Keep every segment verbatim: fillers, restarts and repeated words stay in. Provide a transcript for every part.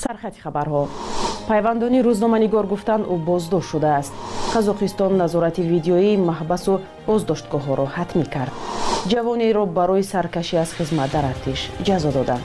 سرخط خبرها. پیوندانی روزنامه‌نگار گفتند او بازداشت شده است. قزاقستان نظارت ویدیویی محبس و بازداشتگاه ها را حتمی کرد. جوانی را برای سرکشی از خدمت در ارتش جزا دادند.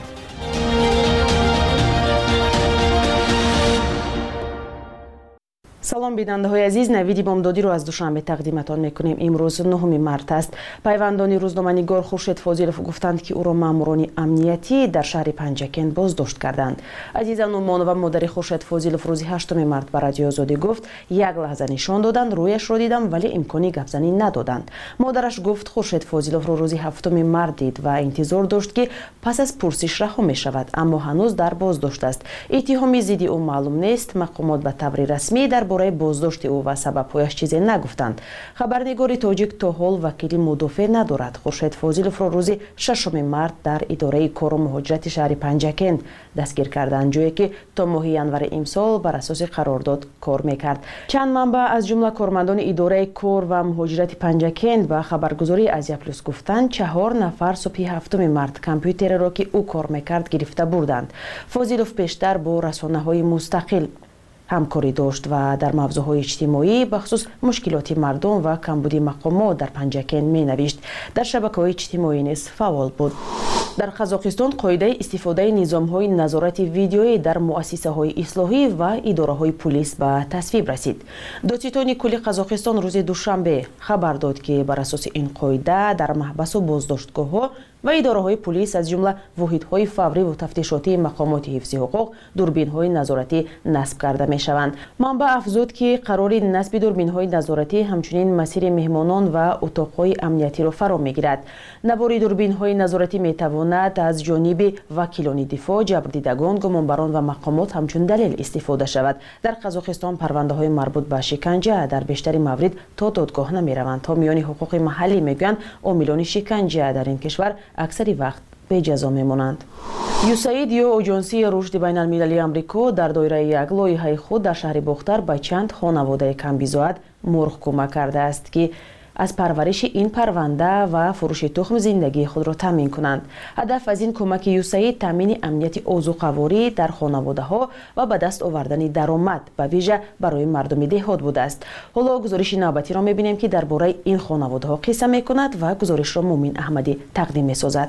سلام بیننده های عزیز، نوید بامدادی رو از دوشنبه تقدیمتان میکنیم. امروز نهم مارس است. پیوندانی روزنامه‌نگار خورشید فاضلوف گفتند که او را ماموران امنیتی در شهر پنجکند بازداشت کردند. عزیزان و و مادر خورشید فاضلوف روز هشتم مارس به رادیو آزادی گفت یک لحظه نشان دادند، رویش را دیدم ولی امکانی گپزنی ندادند. مادرش گفت خورشید فاضلوف را روز هفتم مارس دید و انتظار داشت که پس از پرسش رها می شود، اما هنوز در بازداشت است. اتهام ضد او معلوم نیست. مقامات به طور رسمی در برای بازداشت او و سبب‌هایش چیزی نگفتند. خبرنگار تاجیک تا حال وکیل مدافع ندارد. خورشید فاضلوف را روز ششم مارس در اداره کار و مهاجرت شهر پنجکند دستگیر کردند، جایی که تا ماه ینور امسال بر اساس قرارداد کار میکرد. چند منبع از جمله کارمندان اداره کار و مهاجرت پنجکند به خبرگزاری آزیا پلاس گفتند چهار نفر صبح هفتم مارس کامپیوتر را که او کار میکرد گرفته بردند. فاضلوف پیشتر با رسانه‌های مستقل همکاری داشت و در موضوعهای اجتماعی بخصوص مشکلات مردم و کمبود مقامات در پنجکند می نوشت. در شبکه‌های اجتماعی نیز فعال بود. در قزاقستان قاعده استفاده نظام‌های نظارت ویدیویی در مؤسسه‌های اصلاحی و اداره‌های پلیس به تصویب رسید. دادستان کلی قزاقستان روز دوشنبه خبر داد که بر اساس این قاعده در محبس و بازداشتگاه‌ها و اداره‌های پلیس از جمله واحدهای فوری و تفتیشاتی مقامات حفظ حقوق دوربین‌های نظارتی نصب کرده می‌شوند. منبع افزود که قرار نصب دوربین‌های نظارتی همچنین مسیر مهمانان و اتاق‌های امنیتی را فرا می‌گیرد. نوار دوربین‌های نظارتی می‌تواند از جانب وکیلان دفاع، جبردیدگان، گمانبران و مقامات همچون دلیل استفاده شود. در قزاقستان پرونده‌های مربوط به شکنجه در بیشتر موارد تا دادگاه نمی‌روند. تا میان حقوق محلی میگویند عاملان شکنجه در این کشور اکثری وقت به جزا میمانند. یوساید یا اجنسی رشد بین المللی آمریکا در دایره یک لایحه خود در شهر باختر به چند خانواده کمبیزاد مرغ کمک کرده است که از پرورش این پرونده و فروش تخم زندگی خود را تامین کنند. هدف از این کمک یوساید تامین امنیت آذوقه‌واری در خانواده ها و به دست آوردن درآمد به ویژه برای مردم دهات بوده است. حالا گزارش نوبتی را می‌بینیم که درباره این خانواده ها قصه می‌کند و گزارش را مومن احمدی تقدیم می‌سازد.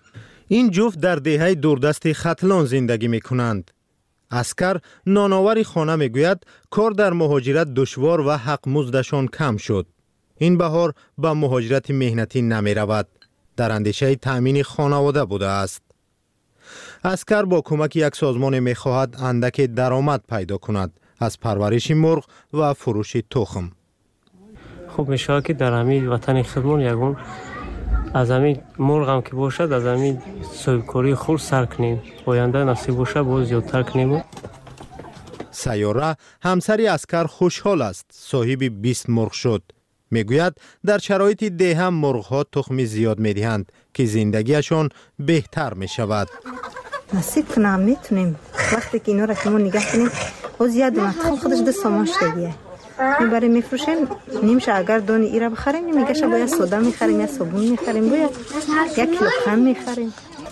این جفت در دهه دوردست ختلان زندگی می‌کنند. اسکر نانآور خانه می‌گوید کار در مهاجرت دشوار و حق مزدشان کم شد. این بهار به مهاجرت مهنتی نمی رود. در اندیشه تأمین خانواده بوده است. اسکر با کمک یک سازمان می خواهد اندک درآمد پیدا کند از پرورش مرغ و فروش تخم. خوب می شود که در همین وطن خودمان یگون از همین مرغ هم که باشد از همین صاحبکاری خود سر کنیم. آینده نصیب باشه باز زیادتر کنیم. سیاره همسری اسکر خوشحال است. صاحب بیست مرغ شد. میگوید در شرایط ده هم مرغ‌ها تخم زیاد می‌دهند که زندگیشان بهتر می‌شود. نصیب کنم میتونیم وقتی که اینا را که ما نگه کنیم او زیاد تخم خودش ده سامانش دیگه میبریم میفروشیم نمیشه. اگر دانی ای را بخریم نمیگه باید سودا میخریم یا صابون میخریم باید یک کیلو قند میخریم.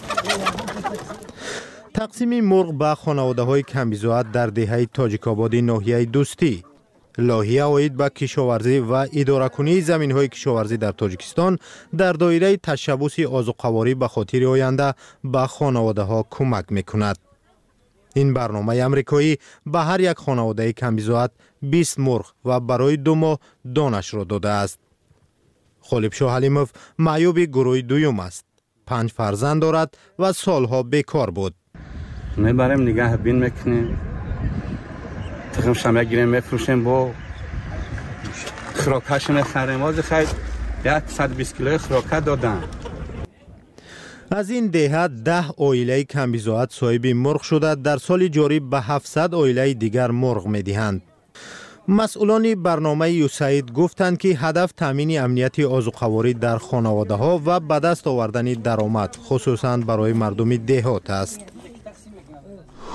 تقسیم مرغ به خانواده‌های کمبیزاد در دهه تاجیک آباد ناحیه دوستی. لایحه عاید به کشاورزی و اداره‌کنی زمین‌های کشاورزی در تاجیکستان در دایره تشبث آذوقه‌واری به خاطر آینده به خانواده‌ها کمک می‌کند. این برنامه آمریکایی به هر یک خانواده کمبیزاد بیست مرغ و برای دو ماه دانش را داده است. خالیبشاه حلیموف معیوب گروه دوم است. پنج فرزند دارد و سالها بیکار بود. میبریم نگه بین میکنیم. تخم شمه گیریم میفروشیم با خوراکش میخریم. واضح خیلی صد و بیست کیلوی خوراکه دادن. از این دهه ده عائله کمبیزاد صاحب مرغ شده در سال جاری به هفتصد عائله دیگر مرغ میدهند. مسئولان برنامه یوساید گفتند که هدف تامین امنیت آذوقه‌واری در خانواده ها و به دست آوردن درآمد خصوصا برای مردم دهات است.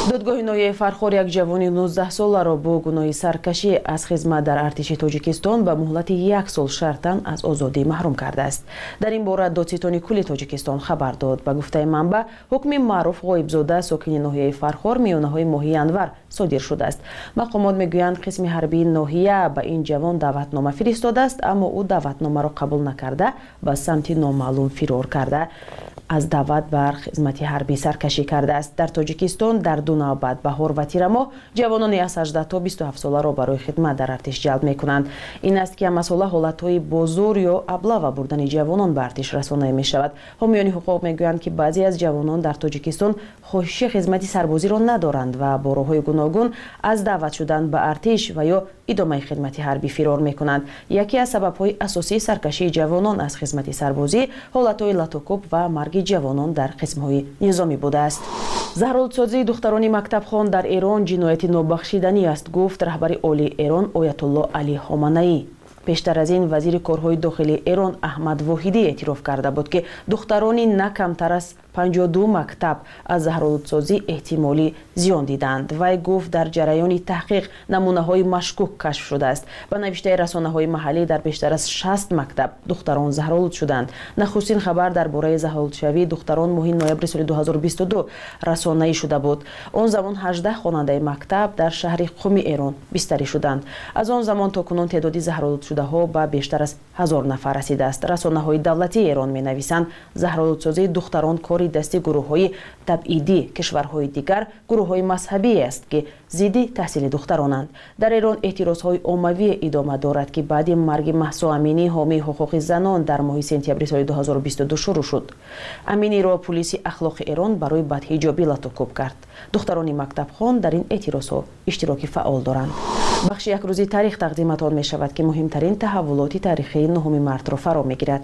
додгоҳи ноҳияи Фархор як ҷавони нуздаҳ соларо бо гуноҳи саркашӣ аз хизмат дар артиши Тоҷикистон ба муҳлати як сол шартан аз озодӣ маҳрум кардааст. Дар ин бора додситони кулли Тоҷикистон хабар дод. Ба гуфтаи манбаъ, ҳукми Маъруф Ғоибзода, сокини ноҳияи Фархор, миёнаҳои моҳи январ содир шудааст. Мақомот мегӯянд, қисми ҳарбии ноҳия ба ин ҷавон даъватнома фиристодааст, аммо ӯ даъватномаро қабул накарда ба самти номаълум фирор карда аз даъват бар хизмати ҳарбӣ саркашӣ кардааст. Дар Тоҷикистон дар ду навбат баҳор ва тирамоҳ ҷавонони аз ҳаждаҳ то бисту ҳафт соларо барои хидмат дар артиш ҷалб мекунанд. Ин аст ки ҳамасола ҳолатҳои бозор ё аблава бурдани ҷавонон ба артиш расонае мешавад. ҳомиёни ҳуқуқ мегӯянд, ки баъзе аз ҷавонон дар Тоҷикистон хоҳиши хизмати сарбозиро надоранд ва бо роҳҳои гуногун аз даъват шудан ба артиш ва ё идомаи хидмати ҳарбӣ фирор мекунанд. Яке аз сабабҳои асосии саркашии ҷавонон аз хизмати сарбозӣ ҳолатҳои латокуб ва марги ҷавонон дар қисмҳои низомӣ будааст. заҳролудсозии духтарони мактабхон дар Эрон ҷинояти нобахшиданӣ аст, гуфт раҳбари олии Эрон Оятулло Али Хоманаӣ. пештар аз ин вазири корҳои дохилии Эрон Аҳмад Воҳидӣ эътироф карда буд, ки духтарони на камтар аз панҷоҳ и ду мактаб аз заҳролудсозӣ эҳтимолӣ зиён дидаанд. Вай гуфт, дар ҷараёни таҳқиқ намунаҳои машкук кашф шудааст. Ба навиштаи расонаҳои маҳаллӣ, дар бештар аз шаст мактаб духтарон заҳролуд шуданд. Нахустин хабар дар бораи заҳролудшавии духтарон моҳи ноябри соли ду ҳазору бисту ду расонаӣ шуда буд. Он замон ҳаждаҳ хонандаи мактаб дар шаҳри Қуми Эрон бистарӣ шуданд. Аз он замон то кунун теъдоди заҳролудшудаҳо ба бештар аз ҳазор нафар расидааст. Расонаҳои давлатии Эрон менависанд, заҳролудсозии духтарон кори дасти гурӯҳҳои табъидӣ кишварҳои дигар гурӯҳҳои мазҳабие аст, ки зидди таҳсили духтаронанд. Дар Эрон эътирозҳои оммавие идома дорад, ки баъди марги Маҳсо Аминӣ, ҳомии ҳуқуқи занон, дар моҳи сентябри соли ду ҳазору бисту ду шурӯъ шуд. Аминиро полиси ахлоқи Эрон барои бадҳиҷобӣ латокуб кард. Духтарони мактабхон дар ин эътирозҳо иштироки фаъол доранд. бахши якрӯзи таърих тақдиматон мешавад, ки муҳимтарин таҳаввулоти таърихии нуҳуми мартро фаро мегирад.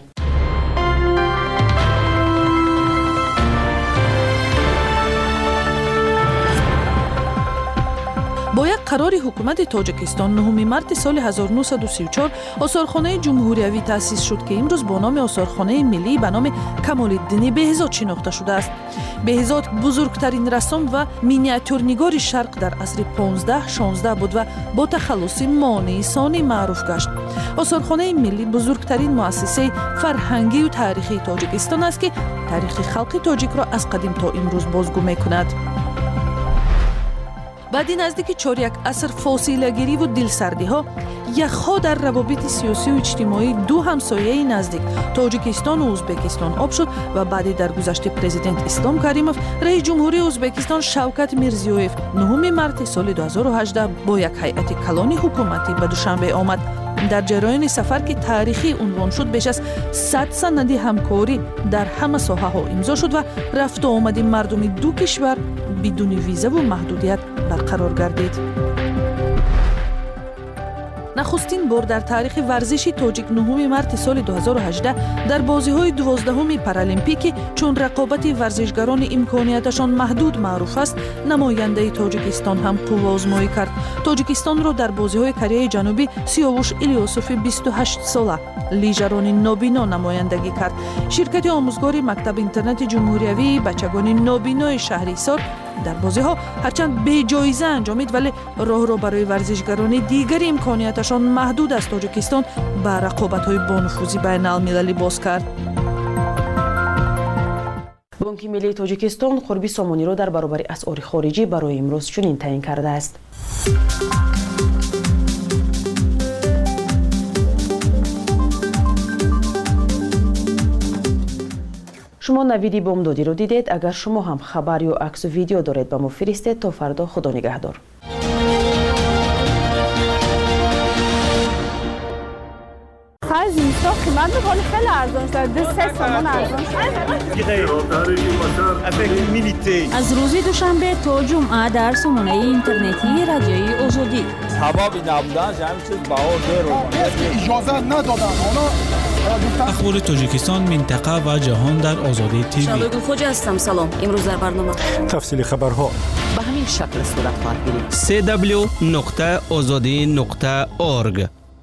бо як қарори ҳукумати Тоҷикистон нуҳуми марти соли ҳазору нуҳсаду сию чор осорхонаи ҷумҳуриявӣ таъсис шуд, ки имрӯз бо номи осорхонаи миллӣ ба номи Камолиддини Беҳзод шинохта шудааст. Беҳзод бузургтарин рассом ва миниатюрнигори Шарқ дар асри понздаҳ шонздаҳ буд ва бо тахаллуси монии сонӣ маъруф гашт. Осорхонаи миллӣ бузургтарин муассисаи фарҳангию таърихии Тоҷикистон аст, ки таърихи халқи тоҷикро аз қадим то имрӯз бозгӯ мекунад. баъди наздики чоряк аср фосилагириву дилсардиҳо, яхҳо дар равобити сиёсию иҷтимоӣ ду ҳамсояи наздик Тоҷикистону Узбекистон об шуд ва баъди даргузашти президент Ислом Каримов, раис ҷумҳурии Узбекистон Шавкат Мирзиёев нуҳуми марти соли ду ҳазору ҳаждаҳ бо як ҳайати калони ҳукуматӣ ба Душанбе омад. дар ҷараёни сафар, ки таърихӣ унвон шуд, беш аз сад санади ҳамкорӣ дар ҳама соҳаҳо имзо шуд ва рафту омади мардуми ду кишвар бидуни визаву маҳдудият барқарор гардид. нахустин бор дар таърихи варзиши тоҷик нуҳуми марти соли ду ҳазору ҳаждаҳ дар бозиҳои дувоздаҳуми паралимпикӣ, чун рақобати варзишгарони имконияташон маҳдуд маъруф аст, намояндаи Тоҷикистон ҳам қувваозмоӣ кард. Тоҷикистонро дар бозиҳои Кореяи Ҷанубӣ Сиёвуш Илёсофи бисту ҳашт сола, лижарони нобино намояндагӣ кард. Ширкати омӯзгори Мактаби интернати ҷумҳуриявии бачагони нобинои шаҳри Ҳисор дар бозиҳо ҳарчанд беҷоиза анҷомид, вале роҳро барои варзишгарони дигари имконияташон маҳдуд аз Тоҷикистон ба рақобатҳои бонуфузи байналмилалӣ боз кард. бонки миллии Тоҷикистон қурби сомониро дар баробари асъори хориҷӣ барои имрӯз чунин таъин кардааст. шумо навиди бомдодиро дидед. агар шумо ҳам хабар ё аксу видео доред, ба мо фиристед. то фардо, худо нигаҳдор. زمستان قیمت میکنه خیلی ارزان شده، سه سامان ارزان شده. از روز دوشنبه تا جمعه در سامانه اینترنتی رادیوی آزادی. سبب نبودن جمع چیز بهار دیر اجازه ندادن. اخبار تاجیکستان، منطقه و جهان در آزادی تیوی. شالوگو خوجا هستم. سلام. امروز در برنامه تفصیل خبرها به همین شکل صورت خواهد گرفت. سی دبلیو نقطه آزادی نقطه اورگ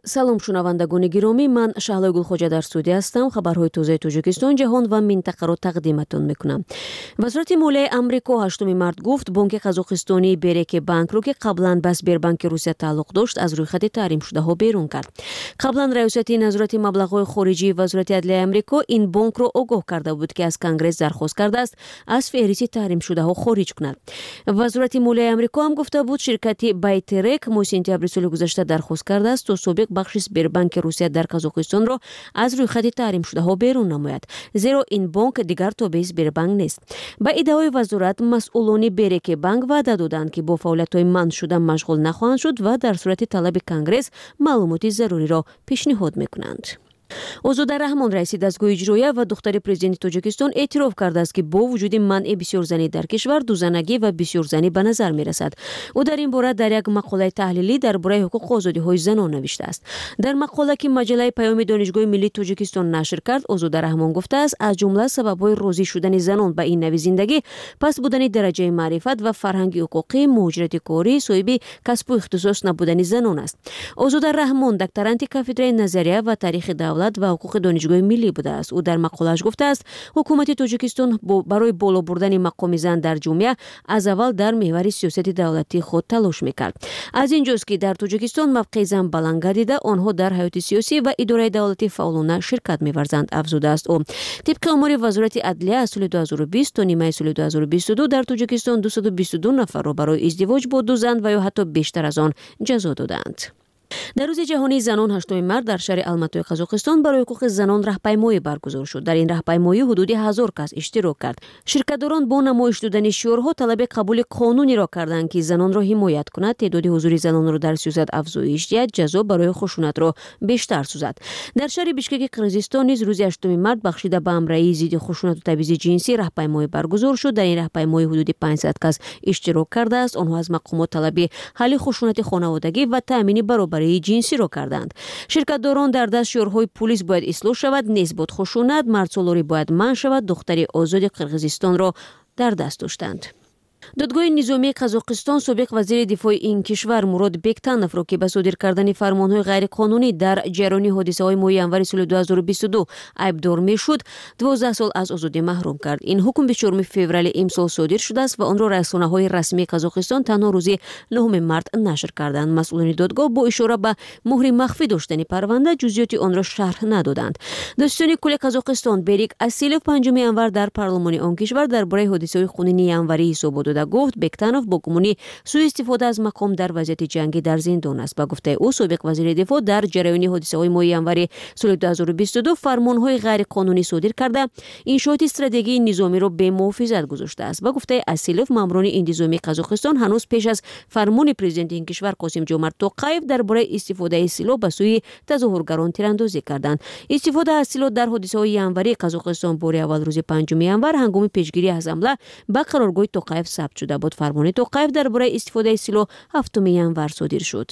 салом шунавандагони гиромӣ, ман Шаҳлои Гулхоҷа дар студия ҳастам. Хабарҳои тозаи Тоҷикистон, ҷаҳон ва минтақаро тақдиматон мекунам. Вазорати молияи Амрико ҳаштуми март гуфт бонки Қазоқистонии Береке банкро ки қаблан ба Сбербанки Русия тааллуқ дошт аз рӯйхати таҳримшудаҳо берун кард. Қаблан раёсати назорати маблағҳои хориҷии Вазорати Адлияи Амрико ин бонкро огоҳ карда буд ки аз Конгресс дархост кардааст аз феҳристи таҳримшудаҳо хориҷ кунад. Вазорати молияи Амрико ҳам гуфта буд ширкати Байтерек моҳи сентябри соли гузашта дархост кардааст то собиқ бахши Сбербанки Русия дар Қазоқистонро аз рӯйхати таҳримшудаҳо берун намояд, зеро ин бонк дигар тобеи Сбербанк нест. Ба иддаои вазорат, масъулони Береке банк ваъда доданд ки бо фаъолиятҳои манъ шуда машғул нахоҳанд шуд ва дар сурати талаби Конгресс маълумоти заруриро пешниҳод мекунанд. Озода Раҳмон, раиси дастгоҳи иҷроия ва духтари президенти Тоҷикистон эътироф кардааст ки бо вуҷуди манъи бисёрзанӣ дар кишвар дузанагӣ ва бисёрзанӣ ба назар мерасад. ӯ дар ин бора дар як мақолаи таҳлилӣ дар бораи ҳуқуқу озодиҳои занон навиштааст. Дар мақола ки маҷаллаи Паёми Донишгоҳи Миллии Тоҷикистон нашр кард, Озода Раҳмон гуфтааст аз ҷумла сабабҳои розӣ шудани занон ба ин нави зиндагӣ паст будани дараҷаи маърифат ва фарҳанги ҳуқуқӣ, муҳоҷирати корӣ, соҳиби касбу ихтисос набудани занон аст. Озода Раҳмон докторанти кафедраи назария ва таърихи давлат ва ҳуқуқи донишгоҳи миллӣ будааст. ӯ дар мақолааш гуфтааст ҳукумати Тоҷикистон барои боло бурдани мақоми зан дар ҷомеа аз аввал дар меҳвари сиёсати давлатии худ талош мекард. аз ин ҷост ки дар Тоҷикистон мавқеи зан баланд гардида онҳо дар ҳаёти сиёсӣ ва идораи давлатӣ фаъолона ширкат меварзанд, афзудааст ӯ. Тибқи омори Вазорати Адлия аз соли дуҳазору бист то нимаи соли дуҳазору бисту ду дар Тоҷикистон дусаду бисту ду нафарро барои издивоҷ бо ду зан ва ё ҳатто бештар аз он ҷазо доданд. Дар рӯзи ҷаҳонии занон ҳаштуми март дар шаҳри Алматои Қазоқистон барои ҳуқуқи занон раҳпаймоӣ баргузор шуд. Дар ин раҳпаймоӣ ҳудуди ҳазор кас иштирок кард. Ширкатдорон бо намоиш додани шиорҳо талаби қабули қонунеро карданд ки занонро ҳимоят кунад, теъдоди ҳузури занонро дар сиёсат афзоиш диҳад, ҷазо барои хушунатро бештар сӯзад. Дар шаҳри Бишкеки Қирғизистон низ рӯзи ҳаштуми март бахшида ба амраи зидди хушунату табъизи ҷинсӣ раҳпаймоӣ баргузор шуд. Дар ин раҳпаймоӣ ҳудуди панҷсад кас иштирок кардааст. Онҳо аз мақомот талаби ҳалли хушунати хонаводагӣ ва таъмини баробарии ҷинсиро карданд. Ширкатдорон дар даст шиорҳои пулис бояд ислоҳ шавад, несбот хушунат, мардсолорӣ бояд манъ шавад, духтари озоди Қирғизистонро дар даст доштанд. додгоҳи низомии Қазоқистон собиқ вазири дифои ин кишвар Мурод Бектановро ки ба содир кардани фармонҳои ғайриқонунӣ дар ҷараёни ҳодисаҳои моҳи январи соли дуҳазору бисту ду айбдор мешуд, дувоздаҳ сол аз озодӣ маҳрум кард. ин ҳукм бичорум феврали имсол содир шудааст ва онро расонаҳои расмии Қазоқистон танҳо рӯзи нӯҳуми март нашр карданд. масъулони додгоҳ бо ишора ба муҳри махфӣ доштани парванда ҷузъиёти онро шарҳ надоданд. дастиёни кули Қазоқистон Берик Асилов панҷуми январ дар парлумони он кишвар дар бораи ҳодисаҳои хунини январӣ ҳисобот дода гуфт Бектанов бо гумонӣ сӯистифода аз мақом дар вазъияти ҷангӣ дар зиндон аст. Ба гуфтаи ӯ собиқ вазири дифоъ дар ҷараёни ҳодисаҳои моҳи январи соли дуҳазору бисту ду фармонҳои ғайриқонунӣ содир карда иншооти стратегии низомиро бемуҳофизат гузоштааст. Ба гуфтаи Асилов маъмурони интизомии Қазоқистон ҳанӯз пеш аз фармони президенти ин кишвар Қосим Ҷомарт Тоқаев дар бораи истифодаи силоҳ ба сӯи тазоҳургарон тирандозӣ карданд. истифода аз силоҳ дар ҳодисаҳои январии Қазоқистон бори аввал рӯзи панҷуми январ ҳангоми пешгирӣ аз ҳамла ба қароргоҳи Тоқаев сабт шуда буд. фармони Тоқаев дар бораи истифодаи силоҳ ҳафтуми январ содир шуд.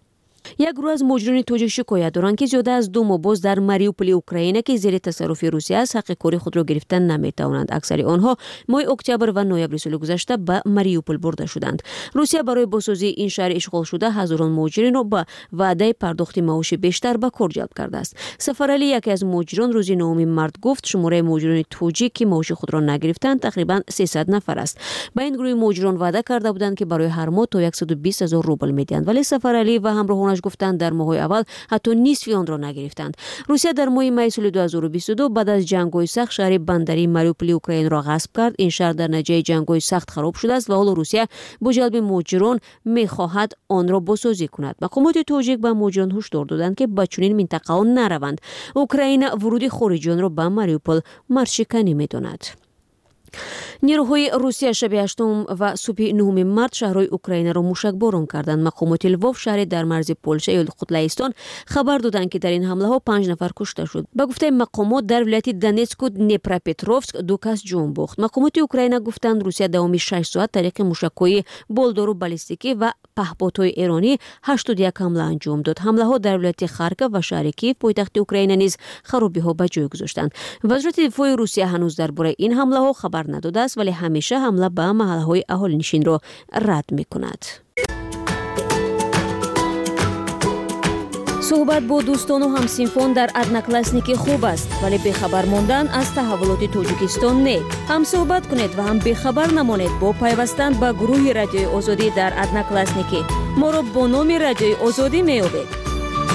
як гурӯҳ аз муҳоҷирони тоҷик шикоят доранд ки зиёда аз ду моҳ боз дар Мариуполи Украина ки зери тасарруфи Русия аст ҳаққи кори худро гирифта наметавонанд. аксари онҳо моҳи октябр ва ноябри соли гузашта ба Мариупол бурда шуданд. Русия барои бозсозии ин шаҳри ишғолшуда ҳазорон муҳоҷиринро ба ваъдаи пардохти маоши бештар ба кор ҷалб кардааст. Сафаралӣ, яке аз муҳоҷирон, рӯзи нӯҳуми март гуфт шумораи муҳоҷирони тоҷик ки маоши худро нагирифтанд тақрибан сесад нафар аст. ба ин гурӯҳи муҳоҷирон ваъда карда буданд ки барои ҳар моҳ то саду бист ҳазор рубл медиҳанд, вале Сафаралӣ ва ҳамроҳон гуфтанд дар моҳҳои аввал ҳатто нисфи онро нагирифтанд. Русия дар моҳи майи соли дуҳазору бисту ду баъд аз ҷангҳои сахт шаҳри бандарии Мариуполи Украинаро ғасб кард. ин шаҳр дар натиҷаи ҷангҳои сахт хароб шудааст ва ҳоло Русия бо ҷалби муҳоҷирон мехоҳад онро бозсозӣ кунад. мақомоти тоҷик ба муҳоҷирон ҳушдор доданд ки ба чунин минтақаҳо нараванд. Украина вуруди хориҷиёнро ба Мариупол мардшиканӣ медонад. نیروهای روسیه شب هشتم و صبح نهم مارت شهرهای اوکراین را موشکباران کردند. مقامات لوو شهر در مرز پولشه یا خودلایستان خبر دادند که در این حمله ها پنج نفر کشته شد. به گفته مقامات در ولایت دونتسک و دنیپروپتروفسک دو کس جان باخت. مقامات اوکراین گفتند روسیه داومی شش ساعت طریق موشک‌های بالدار و بالستیکی و پهپادهای ایرانی هشتاد و یک حمله انجام داد. حمله ها در ولایت خارکوف و شهر کیف پایتخت اوکراین نیز خرابی ها به جای گذاشتند. وزارت دفاع روسیه هنوز درباره این حمله ها خبر نداده است ولی همیشه حمله به محل‌های اهالی‌نشین را رد می‌کند. صحبت با دوستان و همسینفان در ادناکلاسنیک خوب است، ولی بخبر ماندن از تحولات تاجیکستان نه. هم صحبت کنید و هم بخبر نمانید با پیوستن به گروه رادیوی آزادی در ادناکلاسنیک. ما را با نام رادیوی آزادی می‌یابید.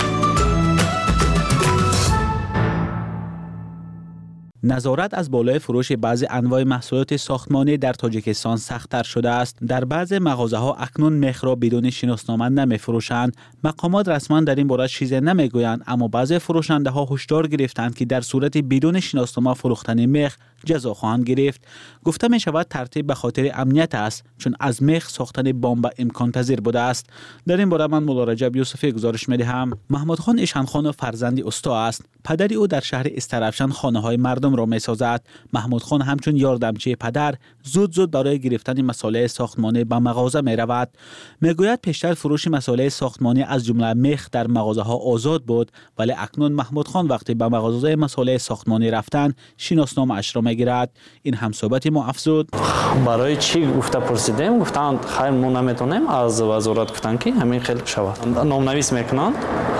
نظارت از بالای فروش بعضی انواع محصولات ساختمانی در تاجیکستان سخت‌تر شده است. در بعضی مغازه‌ها اکنون میخ را بدون شناسنامه نمی‌فروشند. مقامات رسما در این باره چیزی نمیگویند، اما بعضی فروشنده‌ها هشدار گرفتند که در صورت بدون شناسنامه فروختن میخ جزا خواهند گرفت. گفته می شود ترتیب به خاطر امنیت است، چون از میخ ساختن بمب امکان پذیر بوده است. در این باره من مولا رجب یوسفی گزارش می‌دهم. محمود خان ایشانخان فرزند استا است. پدری او در شهر استرافشان خانه‌های مردم را می‌سازد. محمود خان همچون یاردمچی پدر زود زود برای گرفتن مسائل ساختمانی به مغازه می‌رود. میگوید پیشتر فروش مسائل ساختمانی از جمله میخ در مغازه‌ها آزاد بود، ولی اکنون محمود خان وقتی به مغازه مسائل ساختمانی رفتن شناسنامه اش را می‌گیرد. این هم صحبت ما افزود. برای چی گفته پرسیدیم، گفتند خیر ما نمیتونیم، از وزارت گفتن که همین خیلی شود نامنویس میکنند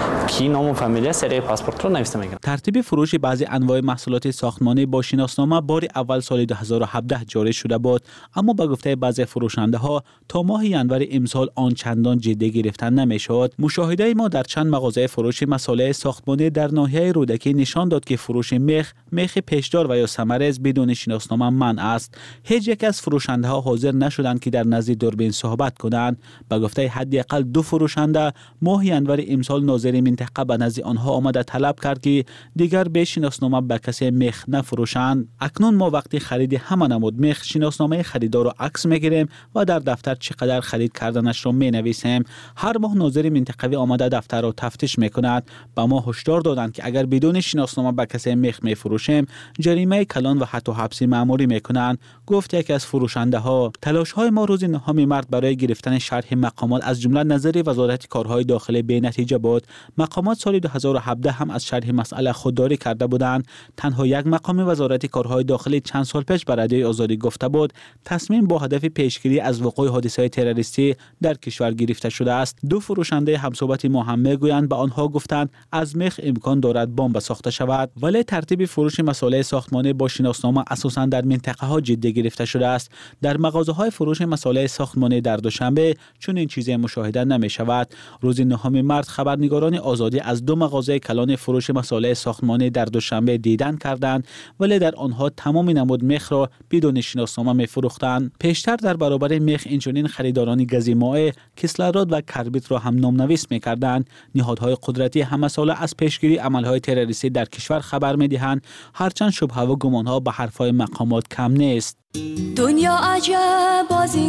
کی نام و فامیل سری پاسپورت رو نوشته میکنند. ترتیب فروش بعضی انواع محصولات ساختمانی با شناسنامه بار اول سال دو هزار و هفده جاری شده بود، اما با گفته بعضی فروشنده ها تا ماه ینور امسال آن چندان جدی گرفتن نمیشد. مشاهده ما در چند مغازه فروش مسائل ساختمانی در ناحیه رودکی نشان داد که فروش میخ، میخ پیشدار و یا ثمرز بدون شناسنامه منع است. هیچ یک از فروشنده ها حاضر نشدند که در نزد دوربین صحبت کنند. با گفته حداقل دو فروشنده ماه ینور امسال ناظر منطقه به نزد آنها آمده طلب کرد که دیگر به شناسنامه به کسی میخ نفروشند. اکنون ما وقتی خرید همه نمود میخ شناسنامه خریدار را عکس میگیریم و در دفتر چقدر خرید کردنش را می نویسیم. هر ماه ناظر منطقوی آمده دفتر را تفتیش میکند. به ما هشدار دادند که اگر بدون شناسنامه به کسی میخ میفروشیم جریمه کلان و حتی حبس مأموری میکنند. گفت یک از فروشنده ها. تلاش های ما روز نهم مارس برای گرفتن شرح مقامات از جمله نظر وزارت کارهای داخلی به نتیجه بود. مقامات سال دو هزار و هفده هم از شرح مسئله خودداری کرده بودند. تنها یک مقام وزارت کارهای داخلی چند سال پیش به رادیوی آزادی گفته بود تصمیم با هدف پیشگیری از وقوع حادثه تروریستی در کشور گرفته شده است. دو فروشنده همصحبت ما هم میگویند به آنها گفتند از میخ امکان دارد بمب ساخته شود، ولی ترتیب فروش مسائل ساختمانی با شناسنامه اساساً در منطقه ها جدی گرفته شده است. در مغازه های فروش مسائل ساختمانی در دوشنبه چون این چیزی مشاهده نمی شود. روز نهم مارس خبرنگاران آزادی از دو مغازه کلان فروش مسائل ساختمانی در دوشنبه دیدن کردند، ولی در آنها تمام نمود میخ را بدون شناسنامه می فروختند. پیشتر در برابر میخ اینچنین خریداران گازی مائع، کسلرات و کربیت را هم نامنویس می کردند. نهادهای قدرتی همه ساله از پیشگیری عملهای تروریستی در کشور خبر می دهند، هرچند شبهه و گمانها به حرفهای مقامات کم نیست. دنیا عجب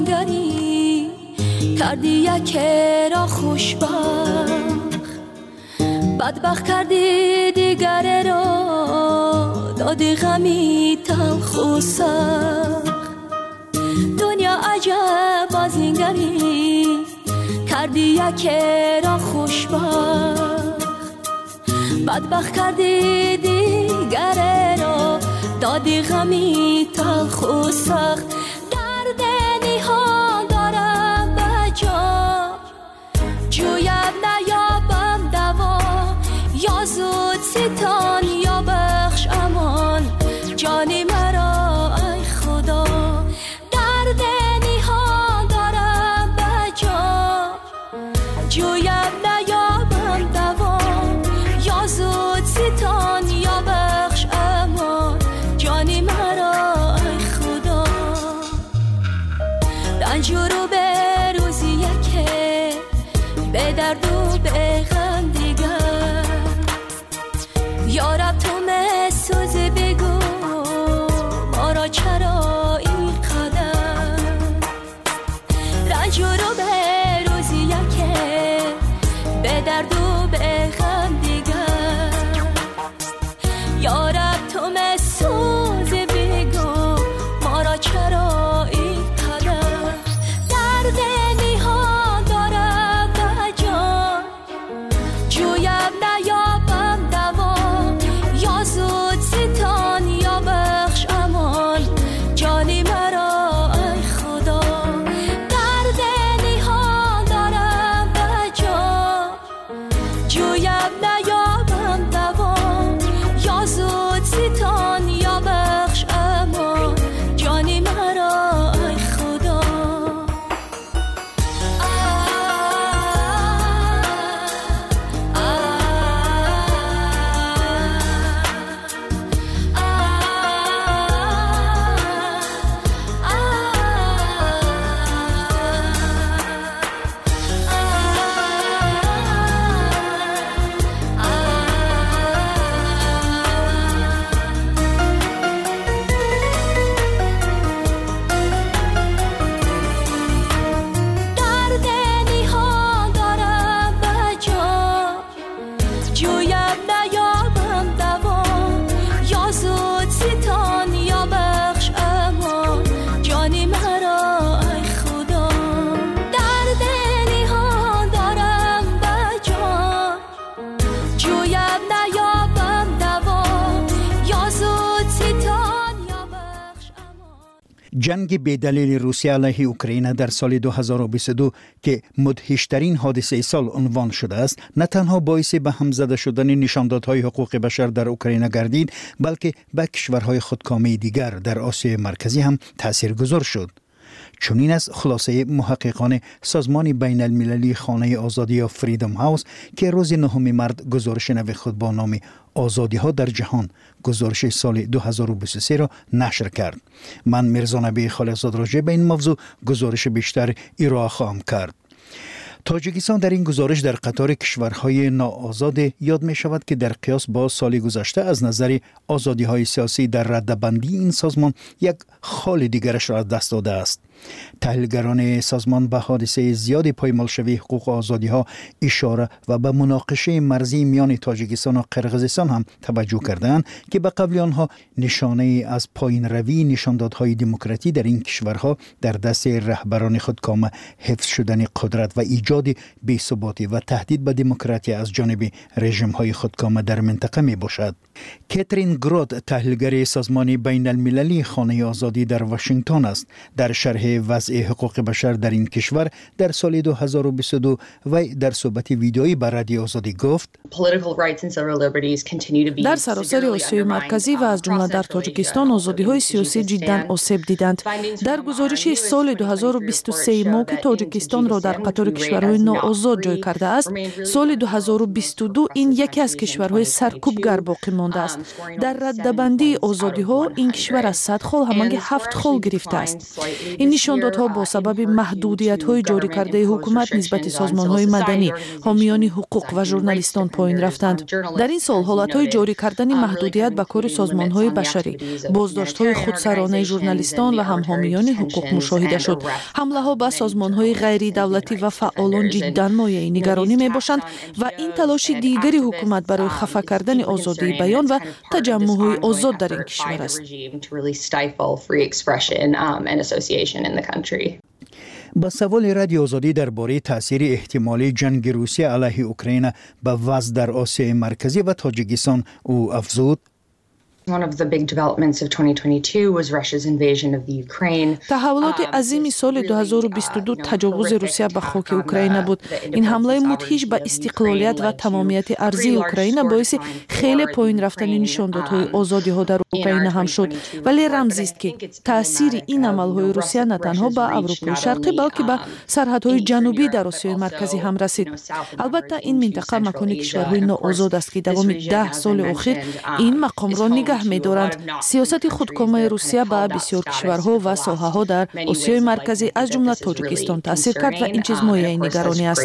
بازینگری کردی یک را خوشبخت، بدبخت کردی دیگر را دادی غمی تلخ و سخت. دنیا عجب بازینگری کردی یک را خوشبخت، بدبخت کردی دیگر را دادی غمی تلخ و سخت. درد نهان دارم به جا جویم نیابم دوا، یا زود ستان یا بخش امان جانی مرا ای خدا. درد نهان دارم به جا جویم نیابم دوا، یا زود ستان یا بخش امان جانی مرا ای خدا. رنج رو به روزی که به درد و به غم دیگر، یا رب تو مسوز بگو ما را چرا این قدر. رنج رو به روزی که به درد و به غم دیگر، یا رب تو مسوز بگو ما را چرا این قدر. درد نهان دارم به جان جویم نیابم دوا، یا زود ستان یا بخش امان جانی مرا ای خدا. درد جنگ بی‌دلیل روسیه علیه اوکراین در سال دو هزار و بیست و دو که مدهشترین حادثه سال عنوان شده است، نه تنها باعث به هم زده شدن نشاندادهای حقوق بشر در اوکراین گردید، بلکه به کشورهای خودکامه دیگر در آسیای مرکزی هم تاثیرگذار شد. چنین از خلاصه محققان سازمان بین المللی خانه آزادی یا فریدم هاوس که روز نهم مارس گزارش نو خود با نام آزادی ها در جهان گزارش سال دو هزار و بیست و سه را نشر کرد. من میرزا نبی خالقزاد راجع به این موضوع گزارش بیشتر ارائه خواهم کرد. تاجیکستان در این گزارش در قطار کشورهای ناآزاد یاد می شود که در قیاس با سال گذشته از نظر آزادی های سیاسی در رده‌بندی این سازمان یک خال دیگرش را از دست داده است. تحلیلگران سازمان به حادثه زیاد پایمالشوی حقوق و آزادی ها اشاره و به مناقشه مرزی میان تاجیکستان و قرقیزستان هم توجه کردند که به قبل آنها نشانه از پایین روی نشاندادهای دموکراتی در این کشورها در دست رهبران خودکامه، حفظ شدن قدرت و ایجاد بی‌ثباتی و تهدید به دموکراسی از جانب رژیم‌های خودکامه در منطقه می باشد. کاترین گرود، تحلیلگر سازمان بین المللی خانه آزادی در واشنگتن است، در شرح وضع حقوق بشر در این کشور در سال دو هزار و بیست و دو و در صحبت ویدئویی بر رادیو آزادی گفت: در سراسر آسیای مرکزی و از جمله در تاجیکستان آزادی‌های سیاسی جداً آسیب دیدند. در گزارش سال دو هزار و بیست و سه ما که تاجیکستان را در قطار کشورهای ناآزاد جای کرده است، سال دو هزار و بیست و دو این یکی از کشورهای سرکوبگر باقی مانده است. در رده‌بندی آزادی‌ها این کشور از صد خال همانگ هفت خال گرفته است. این نشاندادها با سبب محدودیت‌های جاری کرده حکومت نسبت سازمان‌های مدنی، حامیان حقوق و ژورنالیستان پایین رفتند. در این سال حالت‌های جاری کردن محدودیت به کار سازمان‌های بشری، بازداشت‌های خودسرانه ژورنالیستان و هم حامیان حقوق مشاهده شد. حمله‌ها به سازمان‌های غیر دولتی و فعالان جداً مایه نگرانی می‌باشند و این تلاش دیگری حکومت برای خفه کردن آزادی بیان و تجمع‌های آزاد در این کشور است. با سوال رادیو آزادی درباره تاثیر احتمالی جنگ روسیه علیه اوکراین به وضع در آسیای مرکزی و تاجیکستان او افزود: تحولات عظیم سال دو هزار و بیست و دو تجاوز روسیه به خاک اوکراین بود. این حمله مدهش به استقلالیت و تمامیت ارضی اوکراین باعث خیلی پایین رفتن نشاندادهای آزادی ها در اوکراین هم شد، ولی رمزی است که تاثیر این عملهای روسیه نه تنها به اروپای شرقی بلکه به سرحدهای جنوبی در آسیای مرکزی هم رسید. البته این منطقه مکان کشورهای ناآزاد است که دوام ده سال اخیر این مقام را نگه می‌دارند. سیاست خودکامه روسیه به بسیار کشورها و ساحه‌ها در آسیای مرکزی از جمله تاجیکستان تاثیر کرد و این چیز مایه نگرانی است.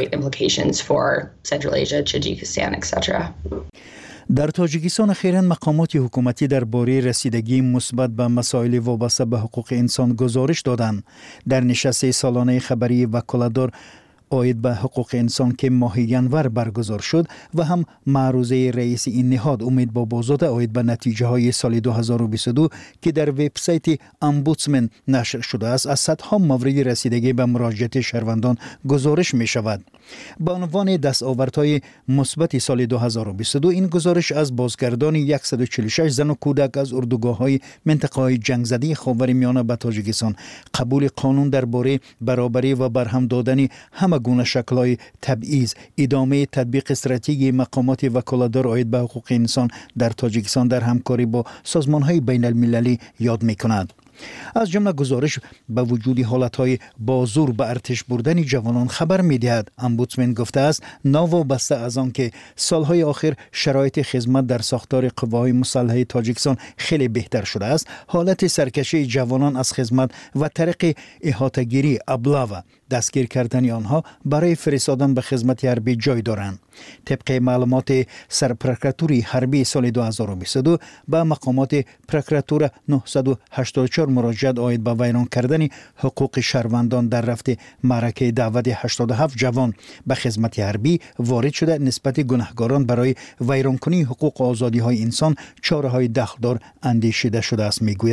در تاجیکستان اخیراً مقامات حکومتی درباره رسیدگی مثبت به مسائل وابسته به حقوق انسان گزارش دادند. در نشست سالانه خبری وکالتدار آید به حقوق انسان که ماه ینور برگزار شد و هم معروضه رئیس این نهاد امید بابازاده آید به نتیجه های سال دو هزار و بیست و دو که در وبسایت امبودسمن نشر شده است از صدها مورد رسیدگی به مراجعت شهروندان گزارش می شود. با عنوان دستاوردهای مثبت سال دو هزار و بیست و دو این گزارش از بازگردان صد و چهل و شش زن و کودک از اردوگاه‌های منطقه‌های جنگ زده خاورمیانه به تاجیکستان، قبول قانون درباره برابری و برهم دادن همه گونه شکل‌های تبعیض، ادامه تطبیق استراتژی مقامات وکالتدار آید به حقوق انسان در تاجیکستان در همکاری با سازمان‌های بین المللی یاد می‌کند. از جمله گزارش به وجود حالتهای با زور به ارتش بردن جوانان خبر می‌دهد. امبودسمن گفته است ناوابسته از آن که سالهای آخر شرایط خدمت در ساختار قواهای مسلح تاجیکستان خیلی بهتر شده است، حالت سرکشی جوانان از خدمت و طریق احاطه‌گیری ابلاغ دستگیر کردن آنها برای فرستادن به خدمت حربی جای دارند. طبق معلومات سرپرکراتوری حربی سال دو هزار و بیست و دو به مقامات پرکراتور نهصد و هشتاد و چهار مراجعت آید به ویران کردن حقوق شهروندان در رفت معرکه دعوت هشتاد و هفت جوان به خدمت حربی وارد شده. نسبت گناهکاران برای ویرانکنی حقوق و آزادی های انسان چاره های دخلدار اندیشیده شده است، میگوید.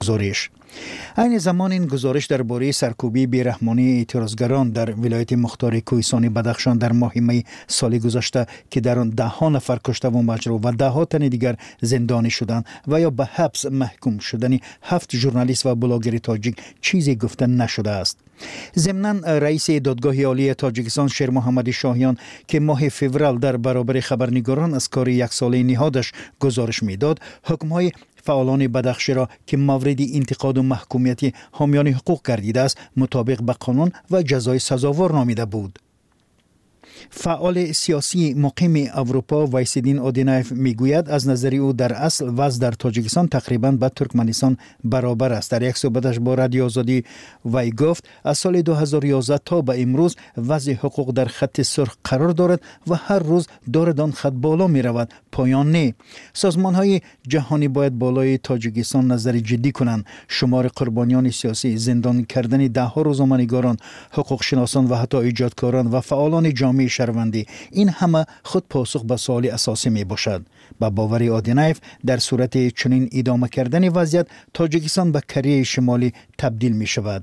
گزارش. این زمان این گزارش درباره سرکوبی بیرحمانه اعتراضگران در ولایت مختار کوهستان بدخشان در ماه می سال گذشته که در آن ده ها نفر کشته و مجروح و ده ها تن دیگر زندانی شدند و یا به حبس محکوم شدن هفت ژورنالیست و بلاگر تاجیک چیزی گفته نشده است. ضمناً رئیس دادگاه عالی تاجیکستان شیر محمد شاهیان که ماه فوریه در برابر خبرنگاران از کار یک ساله نهادش گزارش میداد، حکم‌های فعالان بدخشی را که مورد انتقاد و محکومیت حامیان حقوق گردیده است مطابق به قانون و جزای سزاوار نامیده بود. فعال سیاسی مقیم اروپا وایسیدین اودینایف میگوید از نظر او در اصل وضع در تاجیکستان تقریبا با ترکمنستان برابر است. در یک صحبتش با رادیو آزادی وی گفت از سال دو هزار و یازده تا به امروز وضع حقوق در خط سرخ قرار دارد و هر روز دارد آن خط بالا می رود، پایان نه. سازمان های جهانی باید بالای تاجیکستان نظر جدی کنند. شمار قربانیان سیاسی، زندان کردن ده ها روزنامه‌نگاران، حقوق شناسان و حتی ایجادکاران و فعالان جامعه شهروندی، این همه خود پاسخ به سوال اساسی می باشد. با باور آدینایف در صورت چنین ادامه کردن وضعیت تاجیکستان به کره شمالی تبدیل می شود.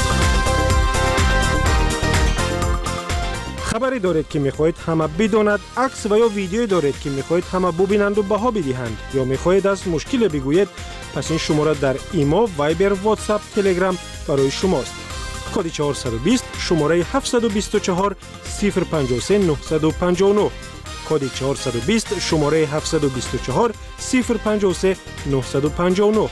خبری دارید که میخواهید همه بداند، عکس و یا ویدیویی دارید که میخواهید همه ببینند و بها بدهند یا میخواهید از مشکل بگویید، پس این شماره در ایما، وایبر، واتساپ، تلگرام برای شماست. کد چهارصد و بیست شماره هفتصد و بیست و چهار صفر پنجاه و سه نهصد و پنجاه و نه. کد چهارصد و بیست شماره هفتصد و بیست و چهار صفر پنجاه و سه نهصد و پنجاه و نه.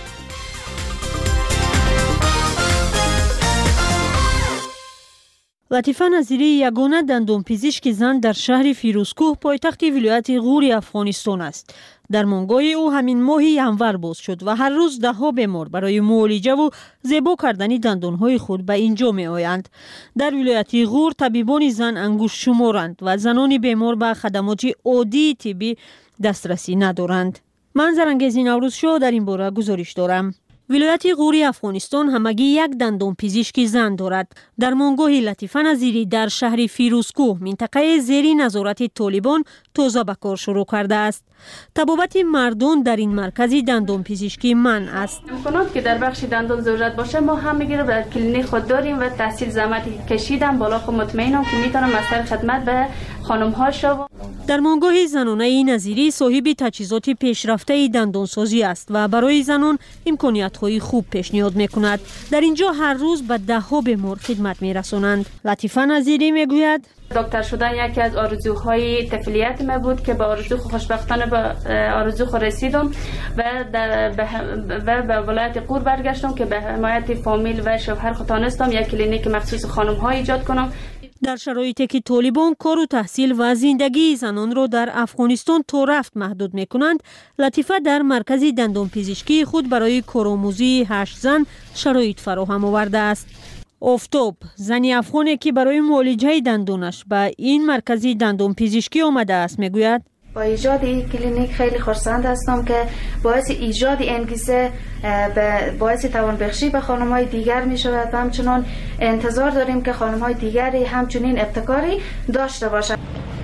لطیفه نظیری یگانه دندانپزشک زن در شهر فیروزکوه پایتخت ولایت غور افغانستان است. در مانگاه او همین ماه ینور باز شد و هر روز ده ها بیمار برای معالجه و زیبا کردن دندانهای خود به اینجا می آیند. در ولایت غور طبیبان زن انگشت شمارند و زنان بیمار به خدمات عادی طبی دسترسی ندارند. منظر انگیز نوروز شو در این باره گزارش دارم. ولایت غور افغانستان همگی یک دندانپزشک زن دارد. در مانگاه لطیفه نظیری در شهر فیروزکوه منطقه زیر نظارت طالبان تازه به کار شروع کرده است. طبابت مردان در این مرکز دندانپزشکی من است. امکانات که در بخش دندان ضرورت باشه ما هم میگیره در کلینیک خود داریم و تحصیل زحمت کشیدم بالا خود مطمئنم که میتونم از طریق خدمت به خانم ها شو. در مانگاه زنانه نظیری صاحب تجهیزات پیشرفته دندانسازی است و برای زنان امکانات های خوب پیشنهاد میکند. در اینجا هر روز به ده ها بیمار خدمت میرسانند. لطیفه نظیری میگوید دکتر شدن یکی از آرزوهای طفولیت ما بود که به آرزو خوشبختانه به آرزو خود رسیدم و در و به ولایت غور برگشتم که به حمایت فامیل و شوهر خود تانستم یک کلینیک مخصوص خانم ها ایجاد کنم. در شرایطی که طالبان کار و تحصیل و زندگی زنان را در افغانستان تا رفت محدود میکنند، لطیفه در مرکز دندانپزشکی خود برای کارآموزی هشت زن شرایط فراهم آورده است. آفتاب زنی افغانی که برای معالجه دندانش به این مرکز دندانپزشکی آمده است میگوید با ایجاد این کلینیک خیلی خرسند هستم که باعث ایجاد انگیزه باعث توانبخشی به خانم‌های دیگر می شود و همچنان انتظار داریم که خانم‌های دیگری همچنین ابتکاری داشته باشند.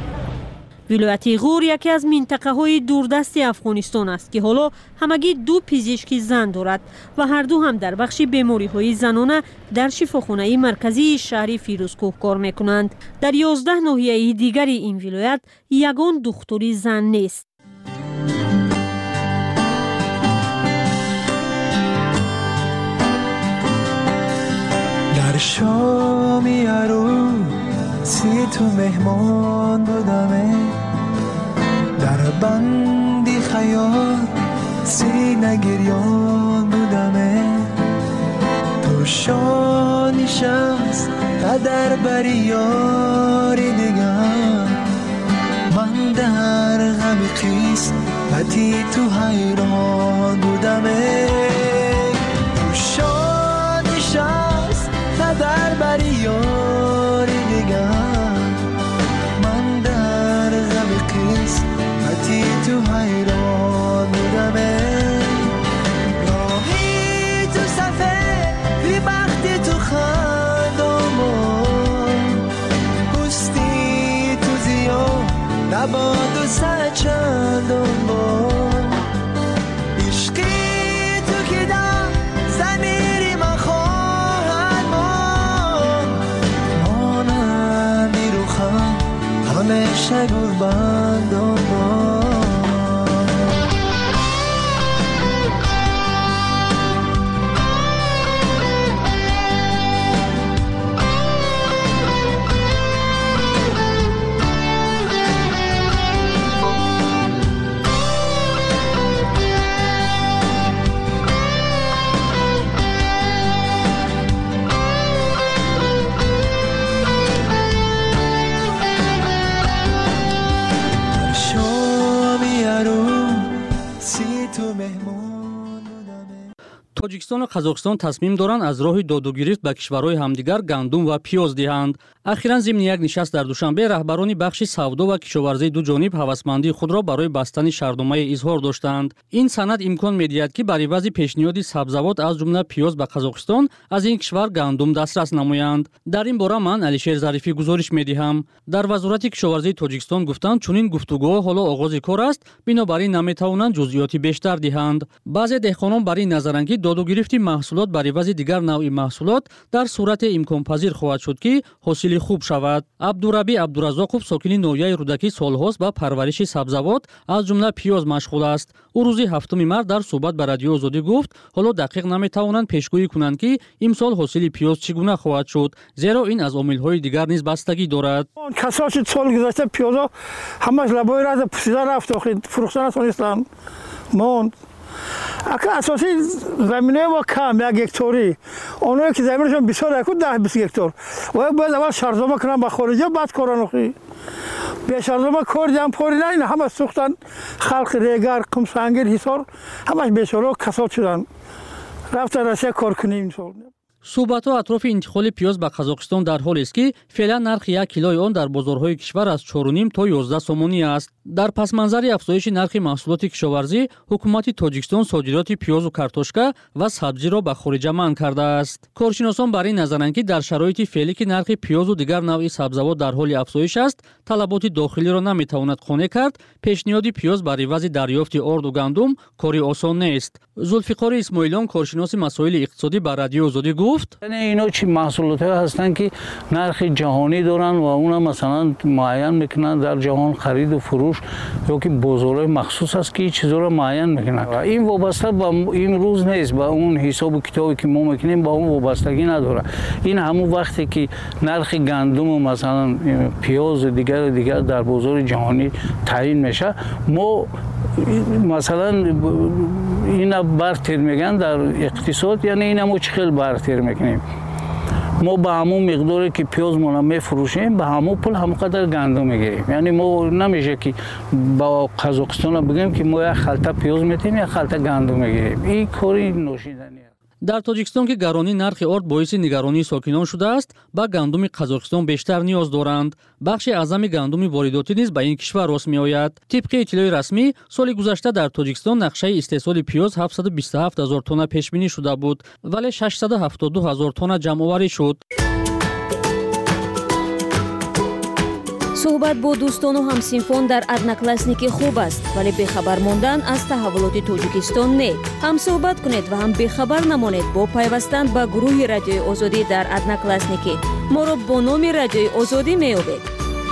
ولایت غور یکی از منطقه های دوردست افغانستان است که حالا همگی دو پزشک زن دارد و هر دو هم در بخش بیماری های زنانه در شفاخانه مرکزی شهر فیروزکوه کار میکنند. در یازده ناحیه دیگر این ولایت یگان دکتری زن نیست. در شامی عروسی تو مهمان بودمه، در بندی خیال سینه گریان بودمه، تو شانی شمس قدر بری یاری دیگر، من در غم خیس پتی تو حیران بودمه، تو شانی شمس قدر بری یاری دیگر، من در غم خیس پتی تو حیران بودمه، راهی تو صفه بی بختی تو خندامون، پستی تو زیاد نباد و سچندان بار، عشقی تو که دم همیشه قربان тоҷикистон ва қазоқистон тасмим доранд аз роҳи додугирифт ба кишварҳои ҳамдигар гандум ва пиёз диҳанд. ахиран зимни як нишаст дар душанбе раҳбарони бахши савдо ва кишоварзии дуҷониб ҳавасмандии худро барои бастани шаҳрномае изҳор доштанд. ин санад имкон медиҳад ки бар ивази пешниҳоди сабзавот аз ҷумла пиёз ба қазоқистон аз ин кишвар гандум дастрас намоянд. дар ин бора ман Алишер Зарифӣ гузориш медиҳам. дар вазорати кишоварзии Тоҷикистон гуфтанд чунин гуфтугӯҳо ҳоло оғози кор аст, бинобар ин наметавонанд ҷузъиёти бештар диҳанд. баъзе деҳқонон бар ин назаранд ки додугирифти маҳсулот бар ивази дигар навъи маҳсулот дар сурате имконпазир хоҳад шуд ки ҳосили хуб шавад. Абдураби Абдуразоқов сокини ноҳияи Рудакӣ солҳост ба парвариши сабзавот аз ҷумла пиёз машғул аст. ӯ рӯзи ҳафтуми март дар суҳбат ба Радиои Озодӣ гуфт ҳоло дақиқ наметавонанд пешгӯӣ кунанд ки имсол ҳосили пиёз чӣ гуна хоҳад шуд, зеро ин аз омилҳои дигар низ бастагӣ дорад. касоси соли гузашта пиёзо ҳамаш лабои раза пусида рафт, охир фурӯхта натонистанд монд. ака асосии заминаи мо кам як гектори, онҳое ки заминашон бисёр яку даҳ бист гектор бояд бояд аввал шарзома кунанд ба хориҷа, баъд коранд. охи бешарзома кор диҳанд пори на ин ҳама сӯхтанд. халқи Регар, Қумсангир, Ҳисор ҳамаш бешоро касод шуданд, рафтанд Россия коркунӣ. имсол суҳбатҳо атрофи интиқоли пиёз ба Қазоқистон дар ҳолест ки феълан нархи як килои он дар бозорҳои кишвар аз чору ним то ёздаҳ сомонӣ аст. дар пасманзари афзоиши нархи маҳсулоти кишоварзӣ ҳукумати Тоҷикистон содироти пиёзу картошка ва сабзиро ба хориҷа манъ кардааст. коршиносон бар ин назаранд ки дар шароити феълӣ ки нархи пиёзу дигар навъи сабзавот дар ҳоли афзоиш аст, талаботи дохилиро наметавонад қонеъ кард. пешниҳоди пиёз бар ивази дарёфти орду гандум кори осон нест. Зулфиқори Исмоилон, коршиноси масоили иқтисодӣ ба Радиои Озодӣ гуфт: اینا چی محصولات هستن که نرخ جهانی دارن و اونا مثلا معین میکنن در جهان خرید و فروش یا که بازارهای مخصوص است که این چیزا رو معین میکنن. و این وابسته به این روز نیست، با اون حساب و کتابی که ما میکنیم با اون وابستگی نداره. این همون وقتی که نرخ گندم و مثلا پیاز دیگر دیگر در بازار جهانی تعیین میشه، ما مثلا اینا برتر میگن در اقتصاد، یعنی اینا ما چخیل برتر میکنیم. ما به همون مقداری که پیاز ما میفروشیم به همون پول همونقدر گندم میگیریم. یعنی ما نمیشه که با قزاقستان بگیم که ما یک خلطه پیاز میتیم یک خلطه گندم میگیریم. این کاری نوشیدنیه. дар Тоҷикистон ки гаронии нархи орд боиси нигаронии сокинон шудааст, ба гандуми Қазоқистон бештар ниёз доранд. бахши аъзами гандуми воридотӣ низ ба ин кишвар рост меояд. тибқи иттилои расмӣ, соли гузашта дар Тоҷикистон нақшаи истеҳсоли пиёз ҳафтсаду бисту ҳафт ҳазор тонна пешбинӣ шуда буд, вале шашсаду ҳафтоду ду ҳазор тонна ҷамъоварӣ шуд. суҳбат бо дӯстону ҳамсинфон дар одноклассники хуб аст, вале бехабар мондан аз таҳаввулоти Тоҷикистон не. ҳам суҳбат кунед ва ҳам бехабар намонед бо пайвастан ба гурӯҳи Радиои Озодӣ дар одноклассники. моро бо номи Радиои Озодӣ меёбед.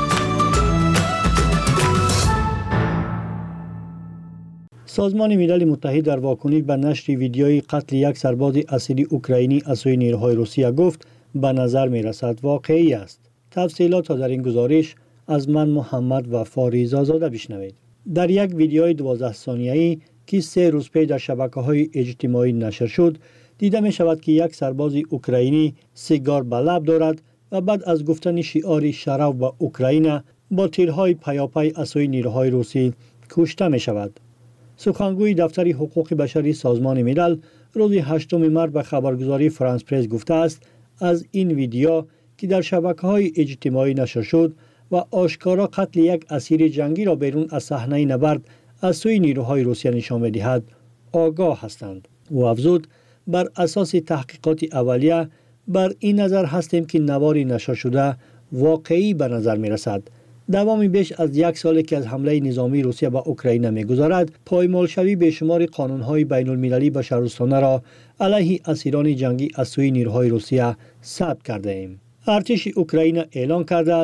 سازمان ملل متحد در واکنش به نشر ویدیوی قتل یک سرباز اسیری اوکراینی از سوی نیروهای روسیه گفت به نظر می رسد واقعی است. تفصیلات را در این گزارش از من محمد و فاریز آزاده بشنوید. در یک ویدیوی دوازده ثانیه‌ای که سه روز پیش در شبکه‌های اجتماعی نشر شد، دیده می شود که یک سرباز اوکراینی سیگار به لب دارد و بعد از گفتن شعار شرف به اوکراین با تیرهای پیاپی از سوی نیروهای روسی کشته می شود. سخنگوی دفتر حقوق بشری سازمان ملل روز هشتم مارس به خبرگزاری فرانس پرس گفته است از این ویدیو که در شبکه‌های اجتماعی نشر شد و آشکارا قتل یک اسیر جنگی را بیرون از صحنه نبرد از سوی نیروهای روسیه نشان می‌دهد آگاه هستند. او افزود بر اساس تحقیقات اولیه بر این نظر هستیم که نواری نشر شده واقعی به نظر می‌رسد. دوامی بیش از یک سال که از حمله نظامی روسیه به اوکراین می‌گذرد، پایمالشوی بیشمار قانون‌های بین‌المللی بشردوستانه را علیه اسیران جنگی از سوی نیروهای روسیه ثبت کرده ایم. ارتش اوکراین اعلام کرده است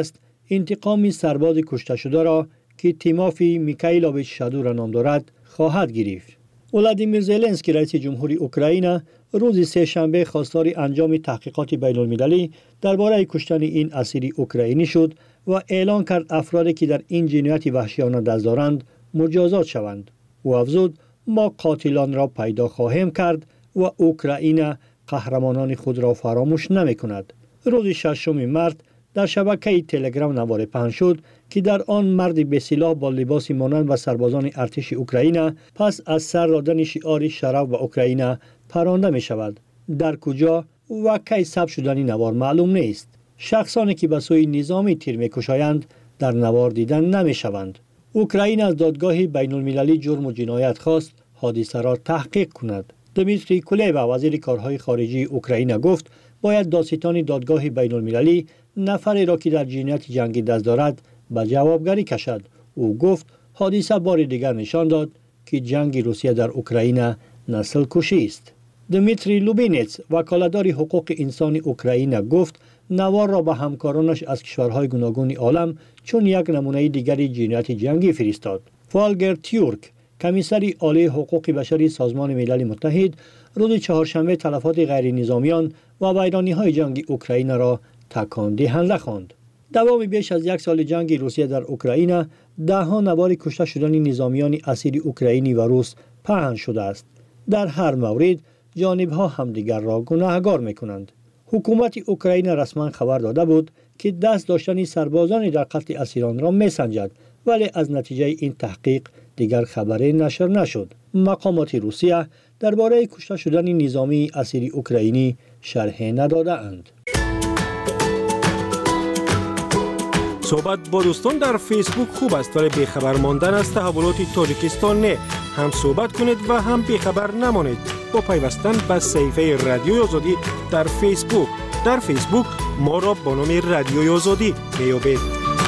انتقام سرباز کشته شده را که تیمافی میکائیلوویچ شادو نام دارد خواهد گرفت. ولادیمیر زلنسکی رئیس جمهوری اوکراین روز سه شنبه خواستار انجام تحقیقات بین المللی درباره کشتن این اسیر اوکراینی شد و اعلان کرد افرادی که در این جنایت وحشیانه دست دارند مجازات شوند. او افزود ما قاتلان را پیدا خواهیم کرد و اوکراین قهرمانان خود را فراموش نمی کند. روز ششم مارس در شبکه تلگرام نوار پهن شد که در آن مرد به سلاح با لباس مانند و سربازان ارتش اوکراین پس از سر دادن شعار شرف و اوکراین پرانده می شود. در کجا و کی ثبت شدن نوار معلوم نیست. شخصانی که به سوی نظامی تیر می کشایند در نوار دیدن نمی شوند. اوکراین از دادگاه بین المللی جرم و جنایت خواست حادثه را تحقیق کند. دمیتری کولبا وزیر کارهای خارجی اوکراین گفت باید دادستان دادگاه بین المللی نفری را که در جنایت جنگی دست دارد به جوابگری کشد. او گفت حادثه بار دیگر نشان داد که جنگ روسیه در اوکراین نسل کشی است. دمیتری لوبینتس وکالتدار حقوق انسان اوکراین گفت نوار را به همکارانش از کشورهای گوناگون عالم چون یک نمونه دیگر جنایت جنگی فرستاد. فالگر تیورک کمیسری عالی حقوق بشری سازمان ملل متحد روز چهارشنبه تلفات غیر نظامیان و ویرانی‌های جنگ اوکراین را تکان دهنده خواند. دوام بیش از یک سال جنگ روسیه در اوکراین ده ها نوار کشته شدن نظامیان اسیر اوکراینی و روس پهن شده است. در هر مورد جانب‌ها همدیگر را گناهکار می‌کنند. حکومت اوکراین رسما خبر داده بود که دست داشتن سربازان در قتل اسیران را می‌سنجد، ولی از نتیجه این تحقیق دیگر خبری نشر نشد. مقامات روسیه درباره کشته شدن نظامی اسیر اوکراینی شرحی نداده‌اند. صحبت با دوستان در فیسبوک خوب است ولی بیخبر ماندن از تحولات تاجیکستان نه. هم صحبت کنید و هم بیخبر نمانید با پیوستن به صفحه رادیوی آزادی در فیسبوک. در فیسبوک ما را با نام رادیوی آزادی میابید.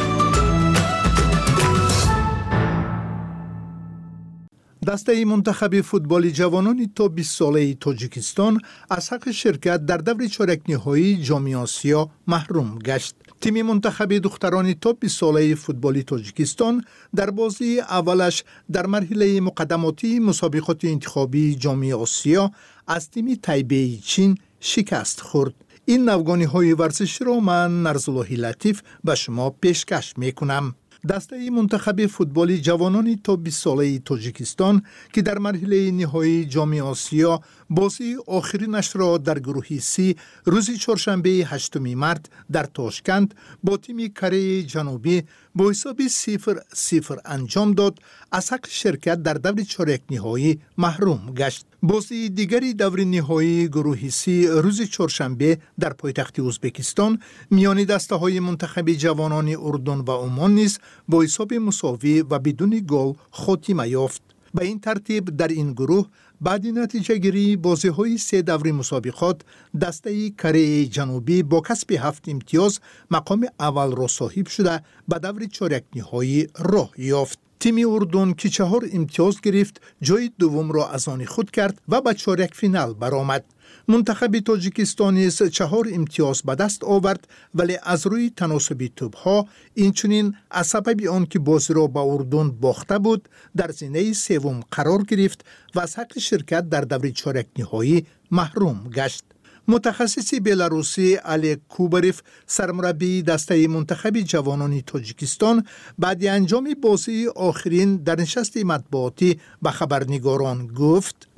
دسته منتخب فوتبال جوانان تا بیست ساله تاجیکستان از حق شرکت در دور چهارک نهایی جام آسیا محروم گشت. تیم منتخب دختران تا بیست ساله فوتبال تاجیکستان در بازی اولش در مرحله مقدماتی مسابقات انتخابی جام آسیا از تیم تایبه چین شکست خورد. این نوگانی های ورزشی را من نرزالله لطیف به شما پیشکش می کنم. دسته منتخب فوتبال جوانان تا بیست ساله تاجیکستان که در مرحله نهایی جام آسیا بازی آخرینش را در گروه سی روز چهارشنبه هشتم مارس در تاشکند با تیم کره جنوبی با حساب صفر صفر انجام داد، از حق شرکت در دور چهارک نهایی محروم گشت. بازی دیگری دور نهایی گروه سی روز چهارشنبه در پایتخت ازبکستان میان دسته های منتخب جوانان اردن و عمان نیز با حساب مساوی و بدون گل خاتمه یافت. به این ترتیب در این گروه بعد نتیجه گیری بازی های سه دور مسابقات دسته کره جنوبی با کسب هفت امتیاز مقام اول را صاحب شده به دور چهارک نهایی راه یافت. تیم اردن که چهار امتیاز گرفت جای دوم را از آن خود کرد و به چهارک فینال برآمد. منتخب تاجیکستان نیز چهار امتیاز به دست آورد ولی از روی تناسب توپ‌ها اینچنین از سبب آنکه بازی را به اردن باخته بود در زینه سوم قرار گرفت و از حق شرکت در دور چهارک نهایی محروم گشت. متخصص بلاروسی علی کوبریف سرمربی دسته منتخب جوانان تاجیکستان بعد انجام بازی آخرین در نشست مطبوعاتی به خبرنگاران گفت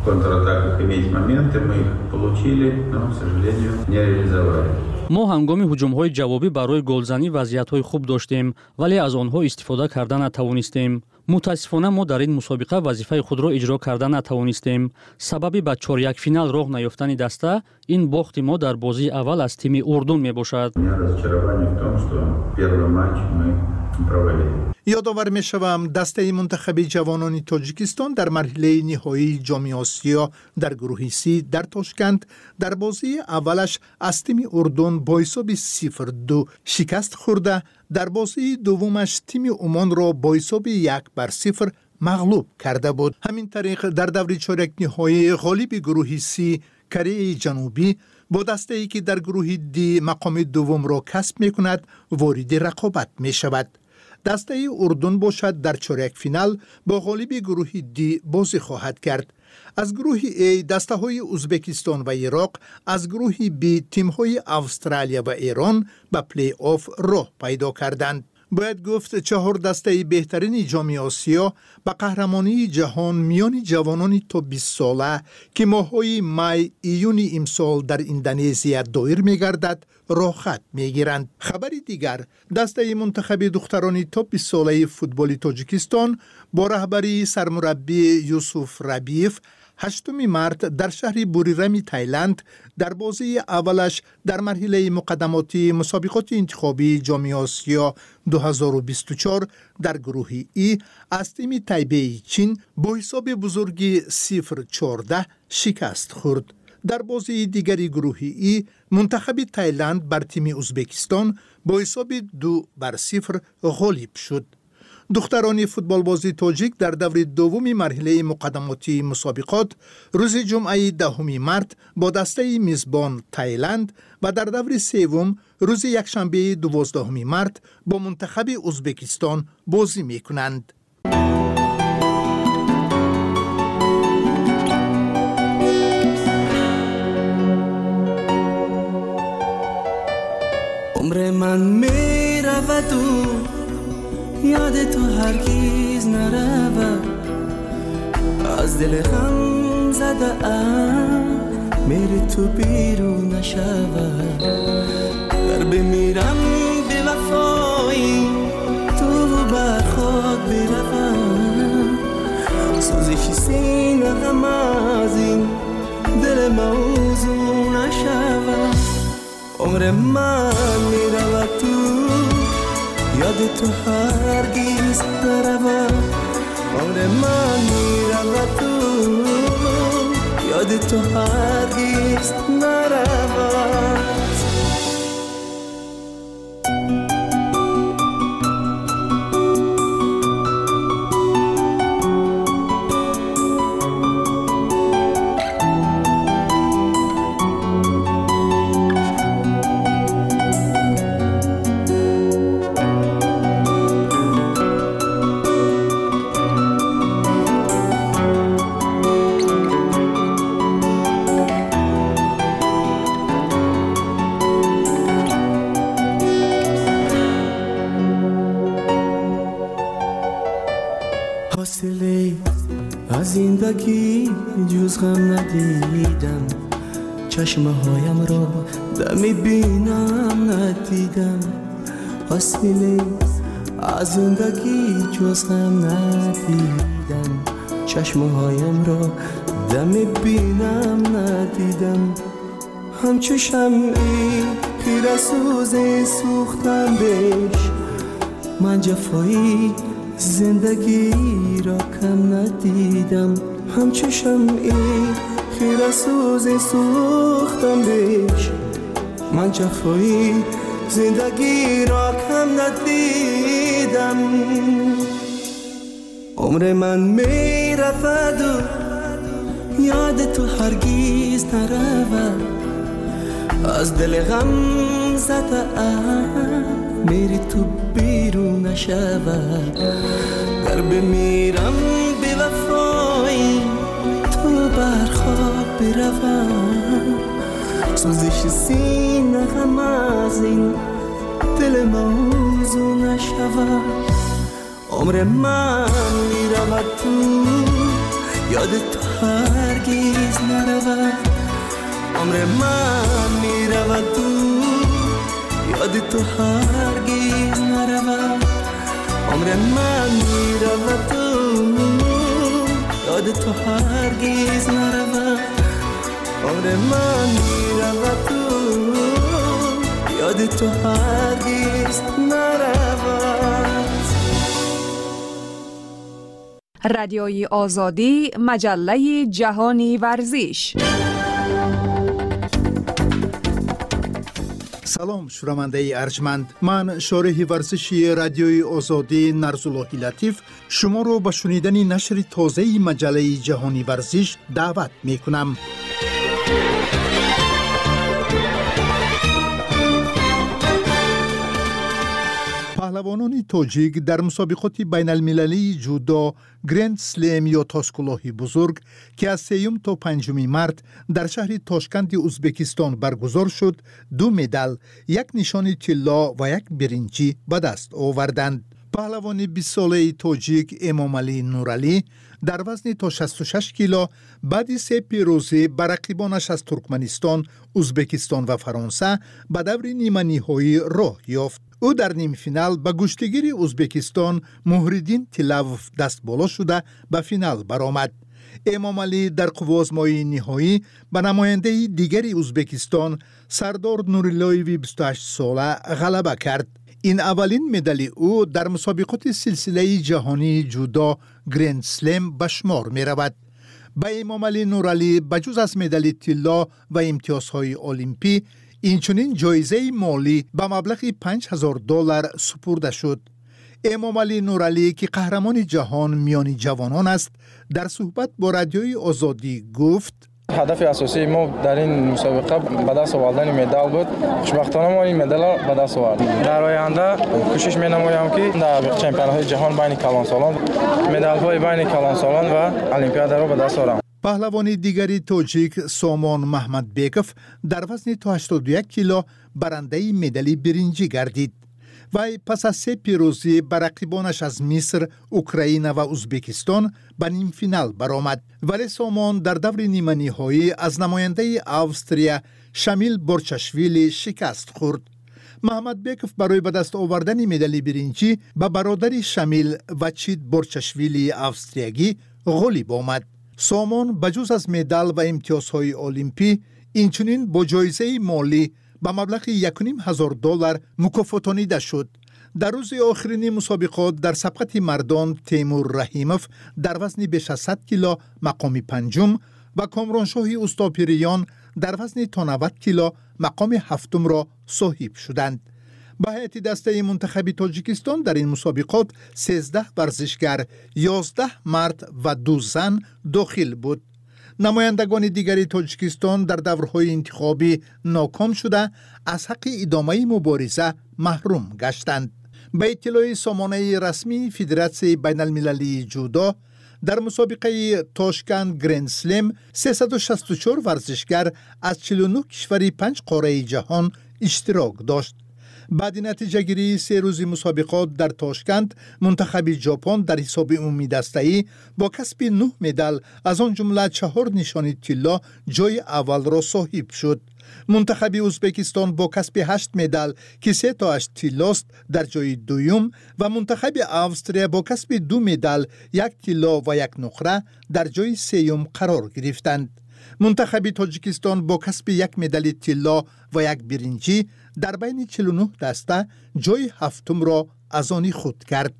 ما ҳангоми ҳуҷумҳои ҷавобӣ барои голзанӣ вазъиятҳои хуб доштем, вале аз онҳо истифода карда натавонистем. мутаассифона мо дар ин мусобиқа вазифаи худро иҷро карда натавонистем. Сабаби ба чорякфинал роҳ наёфтани даста ин бохти мо дар бозии аввал аз тими Урдун мебошад. یادآور می شوم دسته منتخب جوانان تاجیکستان در مرحله نهایی جام آسیا در گروه سی در تاشکند در بازی اولش از تیم اردن با حساب صفر دو شکست خورده، در بازی دومش تیم عمان را با حساب یک بر صفر مغلوب کرده بود. همین طریق در دور چهارک نهایی غالب گروه سی کره جنوبی با دسته‌ای که در گروه دی مقام دوم را کسب می‌کند وارد رقابت می‌شود. دسته اردن باشد در چهارک فینال با غالب گروه دی بازی خواهد کرد. از گروه A دسته های ازبکستان و عراق، از گروه B تیم های استرالیا و ایران به پلی آف راه پیدا کردند. باید گفت چهار دسته بهترین جام آسیا به قهرمانی جهان میان جوانان تا بیست ساله که ماه‌های می ایون امسال در اندونزیا دایر می‌گردد راه خط می‌گیرند. خبر دیگر، دسته منتخب دختران تا بیست ساله فوتبال تاجیکستان با رهبری سرمربی یوسف ربیف هشتم مارس در شهر بوریرم تایلند در بازی اولش در مرحله مقدماتی مسابقات انتخابی جام آسیا دو هزار و بیست و چهار در گروه ای از تیم تایبه چین با حساب بزرگی صفر چهارده شکست خورد. در بازی دیگری گروه ای منتخب تایلند بر تیم ازبکستان با حساب دو بر صفر غالب شد. دختران فوتبال بازی تاجیک در دور دوم مرحله مقدماتی مسابقات روز جمعه دهم مارس با دسته میزبان تایلند و در دور سوم روز یکشنبه دوازدهم مارس با منتخب ازبکستان بازی می‌کنند. عمر من میرود و یاد تو هرگز نرود، از دل غم زده ام میری تو بیرون نشود. در بمیرم به وفایی تو بر خود بروم، سوزش سینه غم از این دل موضوع نشود. عمر من میرود تو یاد تو هرگز نرود، عمر من میرود تو یاد تو هرگز نرود. از زندگی جز غم ندیدم، چشمه هایم را دمی بینم ندیدم. حاصله از زندگی جز غم ندیدم، چشمه هایم را دمی بینم ندیدم. همچو شمعی خیره سوز سوختم بهش، من جفایی زندگی را کم ندیدم. همچو شمعی خیره سوز سوختم بهش، من جفایی زندگی را کم ندیدم. عمر من می رفت و یاد تو هرگز نرود، از دل غم زده ام میری تو بیرون نشود. گر بمیرم به وفایی تو بر خواب بروم، سوزش سینه غم از این دل موضوع نشود. عمر من میرود تو یاد تو هرگز نرود، عمر من میرود تو یاد تو هرگز نرود. عمر من میرود تو یاد تو هرگز نرود، عمر من میرود تو یاد تو هرگز نرود. رادیوی آزادی، مجله جهانی ورزش. سلام شنونده ارجمند، من شارح ورزشی رادیوی آزادی نرزاللهی لطیف شما رو به شنیدن نشر تازه مجله جهانی ورزش دعوت می کنم. پهلوانان تاجیک در مسابقات بین المللی جودو گرند سلیم یا تاسکلاهی بزرگ که از سیوم تا پنجم مارس در شهر تاشکند ازبکستان برگزار شد، دو مدال، یک نشان طلا و یک برنجی به دست آوردند. پهلوان بیست ساله تاجیک امامعلی نورعلی در وزن تا شصت و شش کیلو بعد سه پیروزی بر رقیبانش از ترکمنستان، ازبکستان و فرانسه به دور نیمه نهایی راه یافت. او در نیم فینال به گشتگیر ازبکستان مهردین تیلاوف دست بالا شده به فینال برآمد. امامعلی در قوازمایی نهایی به نماینده دیگری ازبکستان سردار نوریلایوی بیست و هشت ساله غلبه کرد. این اولین مدال او در مسابقات سلسله جهانی جودو گرند سلم به شمار می رود. به امامعلی نورعلی بجز از مدال طلا و امتیازهای المپی، اینچنین جایزه مالی به مبلغ پنج هزار دلار سپرده شد. امامعلی نورعلی که قهرمان جهان میان جوانان است، در صحبت با رادیوی آزادی گفت: هدف اساسی ما در این مسابقه به دست آوردن مدال بود. خوشبختانه ما این مدال را به دست آوردیم. در آینده کوشش می‌نمایم که در چمپیونات جهان بین کلانسالان مدال‌های بین کلانسالان و المپیاد را به دست آورم. پهلوان دیگری تاجیک سامان محمد بیکوف در وزن تا هشتاد و یک کیلو برنده مدال برنجی گردید. وی پس از سه پیروزی بر رقیبانش از مصر، اوکراین و ازبکستان به نیم فینال برآمد، ولی سامان در دور نیمه نهایی از نماینده اوستریا شامیل بورچاشویلی شکست خورد. محمد بیکوف برای به دست آوردن مدال برنجی به برادر شامیل وچید بورچاشویلی اوستریایی غالب آمد. سامان بجز از مدال و امتیازهای المپی، اینچنین با جایزه مالی به مبلغ یک و نیم هزار دلار مکافاتانیده شد. در روز آخرین مسابقات در سبقت مردان تیمور رحیموف در وزن بیش از صد کیلو مقام پنجم و کامرانشاه استاپیریان در وزن تا نود کیلو مقام هفتم را صاحب شدند. به هیئت دسته منتخب تاجیکستان در این مسابقات سیزده ورزشگر، یازده مرد و دو زن داخل بود. نمایندگان دیگری تاجیکستان در دورهای انتخابی ناکام شده از حق ادامه مبارزه محروم گشتند. به اطلاع سامانه رسمی فدراسیون بین المللی جودو، در مسابقه تاشکند گرند سلم سیصد و شصت و چهار ورزشگر از چهل و نه کشور پنج قاره جهان اشتراک داشت. بعد نتیجه گیری سه روزی مسابقات در تاشکند، منتخب ژاپن در حساب عمومی دسته‌ای با کسب نه مدال از آن جمله چهار نشان طلا جای اول را صاحب شد. منتخب ازبکستان با کسب هشت مدال که سه تا هشت طلاست در جای دوم و منتخب اوستریا با کسب دو مدال، یک طلا و یک نقره در جای سوم قرار گرفتند. منتخب تاجیکستان با کسب یک مدال طلا و یک برنجی در بین چهل و نه دسته جای هفتم را از آن خود کرد.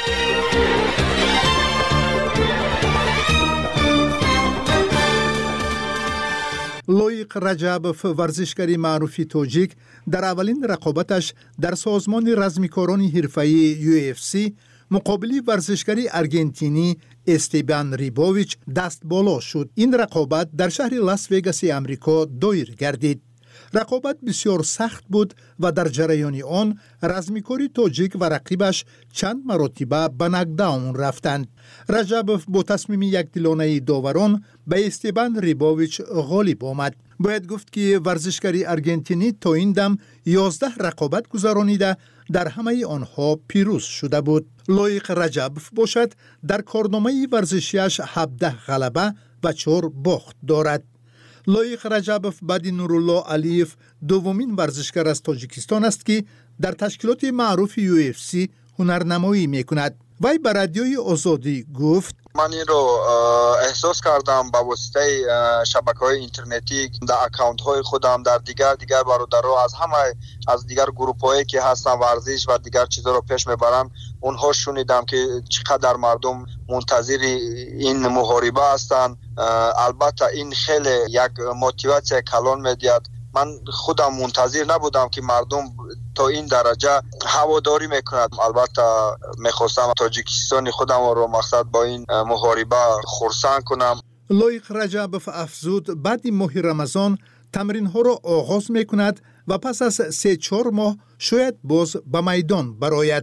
لویق رجبوف ورزشکار معروف تاجیک در اولین رقابتش در سازمان رزمکاران حرفه‌ای یو اف سی مقابل ورزشکار ارژنتینی استیبان ریبوویچ دست بالا شد. این رقابت در شهر لاس وگاس آمریکا دایر گردید. رقابت بسیار سخت بود و در جریان آن رزمکار تاجیک و رقیبش چند مرتبه به ناکداون رفتند. رجبوف با تصمیم یکدلانه داوران به استیبان ریبوویچ غالب آمد. باید گفت که ورزشکار ارژنتینی تا این دم یازده رقابت گذرانیده در همه آنها پیروز شده بود. لویق رجبوف باشد در کارنامه ورزشیش هفده غلبه و چهار باخت دارد. لویق رجبوف بعد نورالله علیف دومین ورزشکار از تاجیکستان است که در تشکیلات معروف یو اف سی هنرنمایی میکند. وی به رادیوی آزادی گفت: من این رو احساس کردم با واسطه شبکه‌های اینترنتی در اکانت های خودم، در دیگر دیگر برادرها از همه از دیگر گروپ هایی که هستن ورزش و دیگر چیزا رو پیش میبرن، اونها شنیدم که چقدر مردم منتظر این محاربه هستن. البته این خیلی یک موتیواسیون کلان میدید. من خودم منتظر نبودم که مردم تا این درجه هواداری میکند. البته میخواستم تاجیکستان خودم رو مقصد با این محاربه خرسند کنم. لویق رجبوف افزود بعد ماه رمضان تمرین ها را آغاز میکند و پس از سه چهار ماه شاید باز به میدان برآید.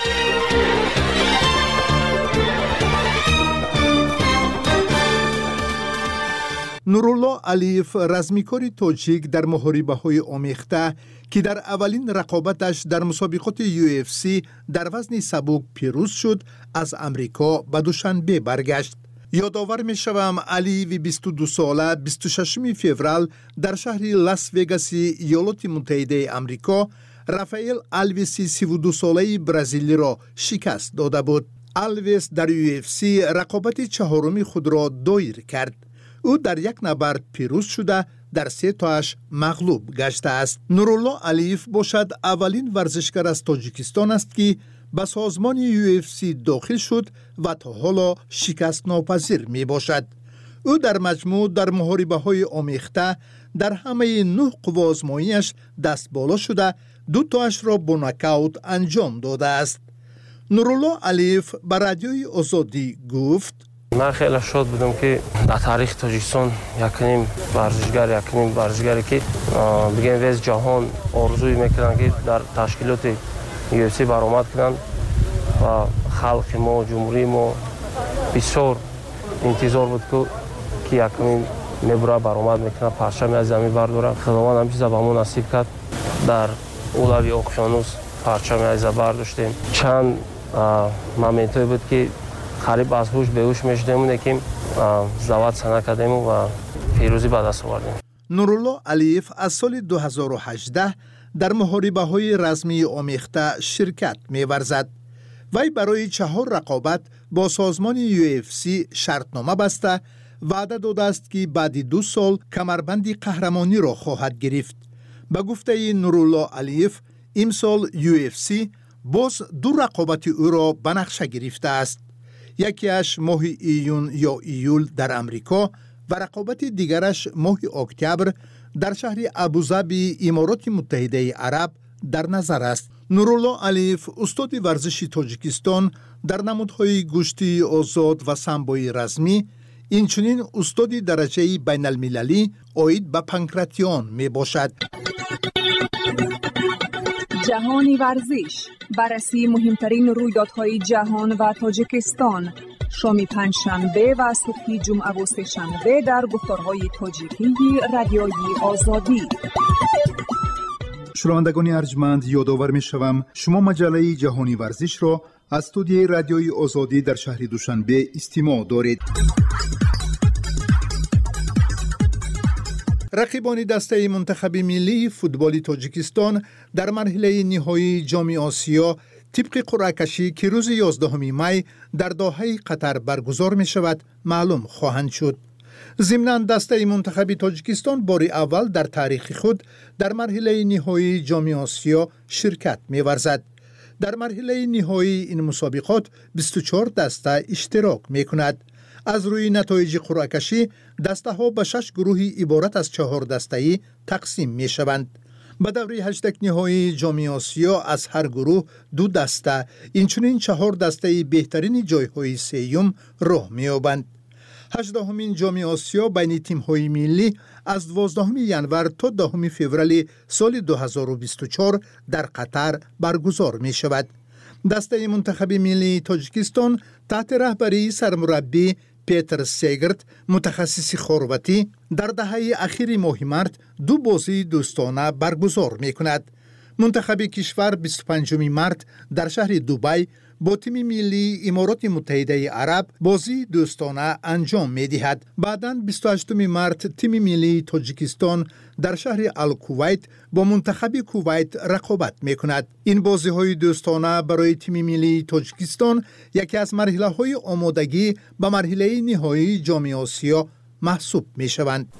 نورالله علیف رزمیکاری تاجیک در محاربه‌های آمیخته که در اولین رقابتش در مسابقات یو اف سی در وزن سبک پیروز شد، از امریکا به دوشنبه برگشت. یادآور می شوم علی بیست و دو ساله بیست و ششم فوریه در شهر لاس وگاس ایالات متحده آمریکا رافائل آلویس سی و دو ساله برزیلی را شکست داده بود. آلویس در یو اف سی رقابت چهارمی خود را دایر کرد. او در یک نبرد پیروز شده در سه تاش مغلوب گشته است. نورالله علیف باشد اولین ورزشکار از تاجیکستان است که به سازمان یو اف سی داخل شد و تا حالا شکست ناپذیر می باشد. او در مجموع در محاربه های آمیخته در همه نه قوا آزمایی‌اش دست بالا شده، دو تاش را با ناکاوت انجام داده است. نورالله علیف به رادیوی آزادی گفت: من خیلی شاد بودم که در تاریخ تاجیکستان یکنیم ورزشگر یکنیم ورزشگری که بگیم ویز جهان آرزوی میکنن که در تشکیلات یو اف سی برآمد کنند و خلق ما جمهوری ما بسیار انتظار بود که که یکنیم میبره برآمد میکنه پرچم از زمین برداره. خداوند هم چیزا به ما نصیب کرد. در اولوی اقیانوس پرچم از برداشتیم. چند مومنتی بود که قریب از هوش به هوش میشدیم که زواد سنا کردیم و پیروزی به دست آوردیم. نورالله علیف از سال دو هزار و هجده در محاربه های رزمی آمیخته شرکت می‌ورزد. وی برای چهار رقابت با سازمان یو اف سی شرطنامه بسته وعده داده است که بعد دو سال کمربند قهرمانی را خواهد گرفت. به گفته نورالله علیف امسال یو اف سی باز دو رقابت او را به نقشه گرفته است. یکیش ماه ایون یا ایول در امریکا و رقابت دیگرش ماه اکتبر در شهر ابوظبی امارات متحده عرب در نظر است. نورالله علیف استاد ورزشی تاجیکستان در نمودهای گشتی آزاد و سامبوی رزمی، اینچنین استاد درجه بین المللی عاید به پانکراتیون می باشد. جهانی ورزش، بررسی مهمترین رویدادهای جهان و تاجیکستان، شام پنجشنبه و صبح جمعه و سه‌شنبه در گفتارهای تاجیکی رادیوی آزادی. شنوندگان ارجمند، یادآور می شوم شما مجله جهانی ورزش را از استودیوی رادیوی آزادی در شهر دوشنبه استماع دارید. رقیبان دسته منتخب ملی فوتبال تاجیکستان در مرحله نهایی جام آسیا طبق قرعه کشی که روز یازدهم می در دوحه قطر برگزار می شود معلوم خواهند شد. ضمناً دسته منتخب تاجیکستان بار اول در تاریخ خود در مرحله نهایی جام آسیا شرکت می ورزد. در مرحله نهایی این مسابقات بیست و چهار دسته اشتراک می کند. از روی نتایج قرعه کشی دسته ها به شش گروه عبارت از چهار دسته‌ای تقسیم می شوند. به دوره هشتگ نهایی جام آسیا از هر گروه دو دسته، اینچنین چهار دسته بهترین جایهای سیوم راه می یابند. هجدهمین جام آسیا بین تیم‌های ملی از دوازدهم ژانویه تا دهم فوریه سال دو هزار و بیست و چهار در قطر برگزار می شود. دسته منتخب ملی تاجیکستان تحت رهبری سرمربی پیتر سیگرت متخصص خرواتی در دهه اخیر ماه مارس دو بازی دوستانه برگزار می کند. منتخب کشور بیست و پنجم مارس در شهر دبی با تیم ملی امارات متحده عرب بازی دوستانه انجام می دهد. بعداً بیست و هشتم مارس تیم ملی تاجیکستان در شهر الکویت با منتخب کویت رقابت می کند. این بازی های دوستانه برای تیم ملی تاجیکستان یکی از مرحله های آمادگی به مرحله نهایی جام آسیا محسوب می شوند.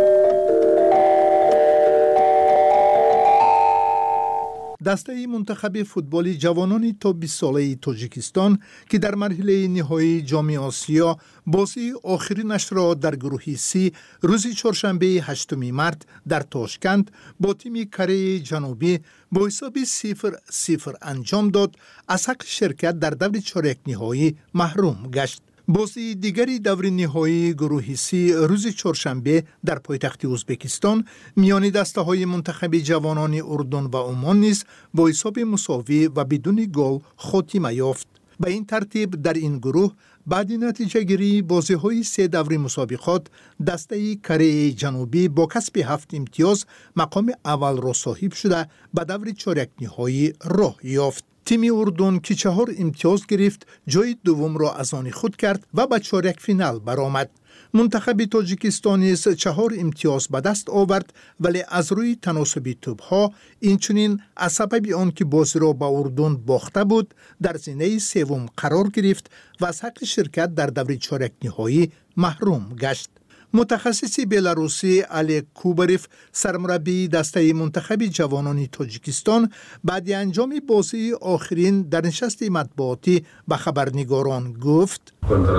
دسته منتخب فوتبال جوانان تا بیست ساله تاجیکستان که در مرحله نهایی جام آسیا بازی آخرینش را در گروه سی روز چهارشنبه هشتم مارس در تاشکند با تیم کره جنوبی با حساب صفر صفر انجام داد، از حق شرکت در دور چهارک نهایی محروم گشت. بازی دیگری دور نهایی گروه سی روز چهارشنبه در پایتخت ازبکستان میان دسته های منتخب جوانان اردن و عمان نیز با حساب مساوی و بدون گل خاتمه یافت. به این ترتیب در این گروه بعد نتیجه گیری بازی های سه دور مسابقات دسته کره جنوبی با کسب هفت امتیاز مقام اول را صاحب شده به دور چهارک نهایی راه یافت. تیم اردن که چهار امتیاز گرفت جای دوم را از آن خود کرد و به چهارک فینال برآمد. منتخب تاجیکستان نیز چهار امتیاز به دست آورد ولی از روی تناسب توپ‌ها اینچنین از سبب آنکه بازی را به اردن باخته بود در زینه سوم قرار گرفت و از حق شرکت در دور چهارک نهایی محروم گشت. متخصص بلاروسی علی کوبریف سرمربی دسته منتخب جوانان تاجیکستان بعد انجام بازی آخرین در نشست مطبوعاتی به خبرنگاران گفت: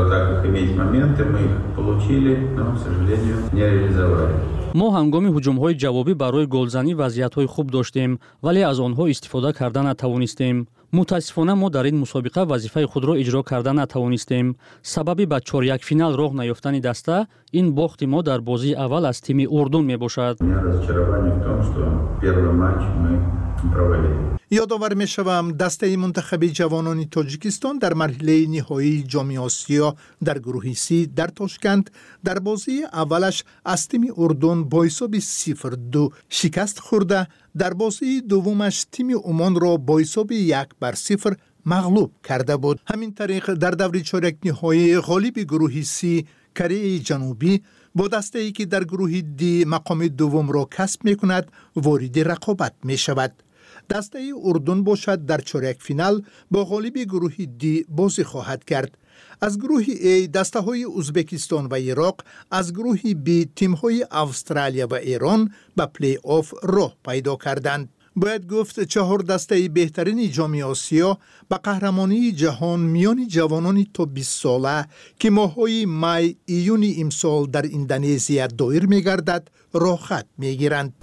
ما هنگام هجوم‌های جوابی برای گلزنی وضعیت‌های خوب داشتیم ولی از آنها استفاده کرده نتوانستیم. متاسفانه ما در این مسابقه وظیفه خود را اجرا کرده نتوانستیم. سببی به چهار یک فینال راه نیافتن دسته این باخت ما در بازی اول از تیم اردن می باشد. یادآور می شوم دسته منتخب جوانان تاجیکستان در مرحله نهایی جام آسیا در گروه سی در تاشکند در بازی اولش از تیم اردن با حساب صفر دو شکست خورده، در بازی دومش تیم عمان را با حساب یک بر صفر مغلوب کرده بود. همین طریق در دور چهارک نهایی غالب گروه سی کره جنوبی با دسته ای که در گروه دی مقام دوم را کسب می کند وارد رقابت می شود. دسته اردن باشد در چهارک فینال با غالب گروه دی بازی خواهد کرد. از گروه A دسته های ازبکستان و عراق، از گروه B تیم های استرالیا و ایران به پلی آف راه پیدا کردند. باید گفت چهار دسته بهترین جام آسیا به قهرمانی جهان میان جوانان تا بیست ساله که ماه‌های می ایون امسال در اندونزیا دایر می‌گردد راه خط می‌گیرند.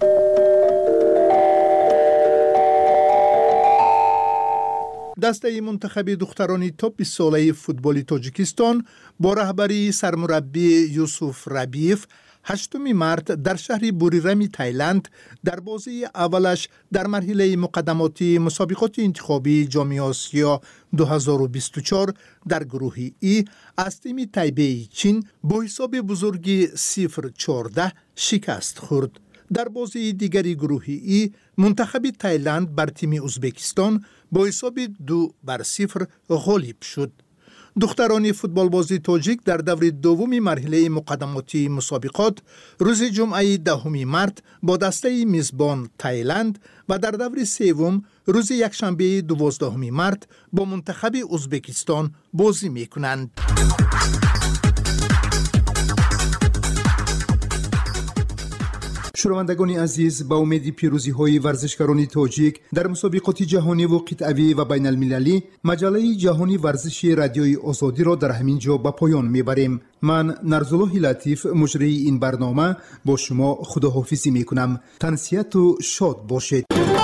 دسته منتخب دختران تا بیست ساله فوتبال تاجیکستان با رهبری سرمربی یوسف ربیف هشتم مارس در شهر بوریرم تایلند در بازی اولش در مرحله مقدماتی مسابقات انتخابی جام آسیا دو هزار و بیست و چهار در گروه ای از تیم تایبه چین با حساب بزرگی صفر چهارده شکست خورد. در بازی دیگری گروه ای منتخب تایلند بر تیم ازبکستان با حساب دو بر صفر غالب شد. دختران فوتبال بازی تاجیک در دور دوم مرحله مقدماتی مسابقات روز جمعه دهم مارس با دسته میزبان تایلند و در دور سوم روز یکشنبه دوازدهم مارس با منتخب ازبکستان بازی میکنند. شنوندگان عزیز، با امید پیروزی های ورزشکاران تاجیک در مسابقات جهانی و قطعی و بین المللی، مجله جهانی ورزش رادیوی آزادی را در همین جا به پایان میبریم. من نرزالله لطیف مجری این برنامه با شما خداحافظی میکنم. تنسیت و شاد باشید.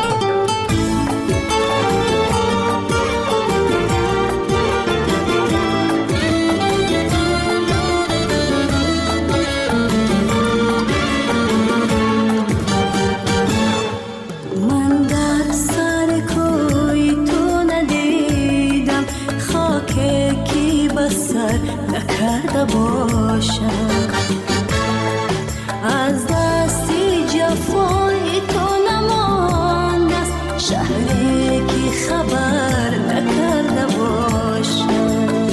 باشم از دستی جفای تو نماند است شهری که خبر نکرده باشم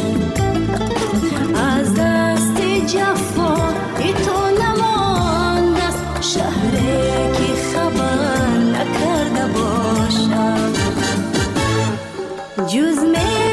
از دستی جفای تو نماند است شهری که خبر نکرده باشم جز می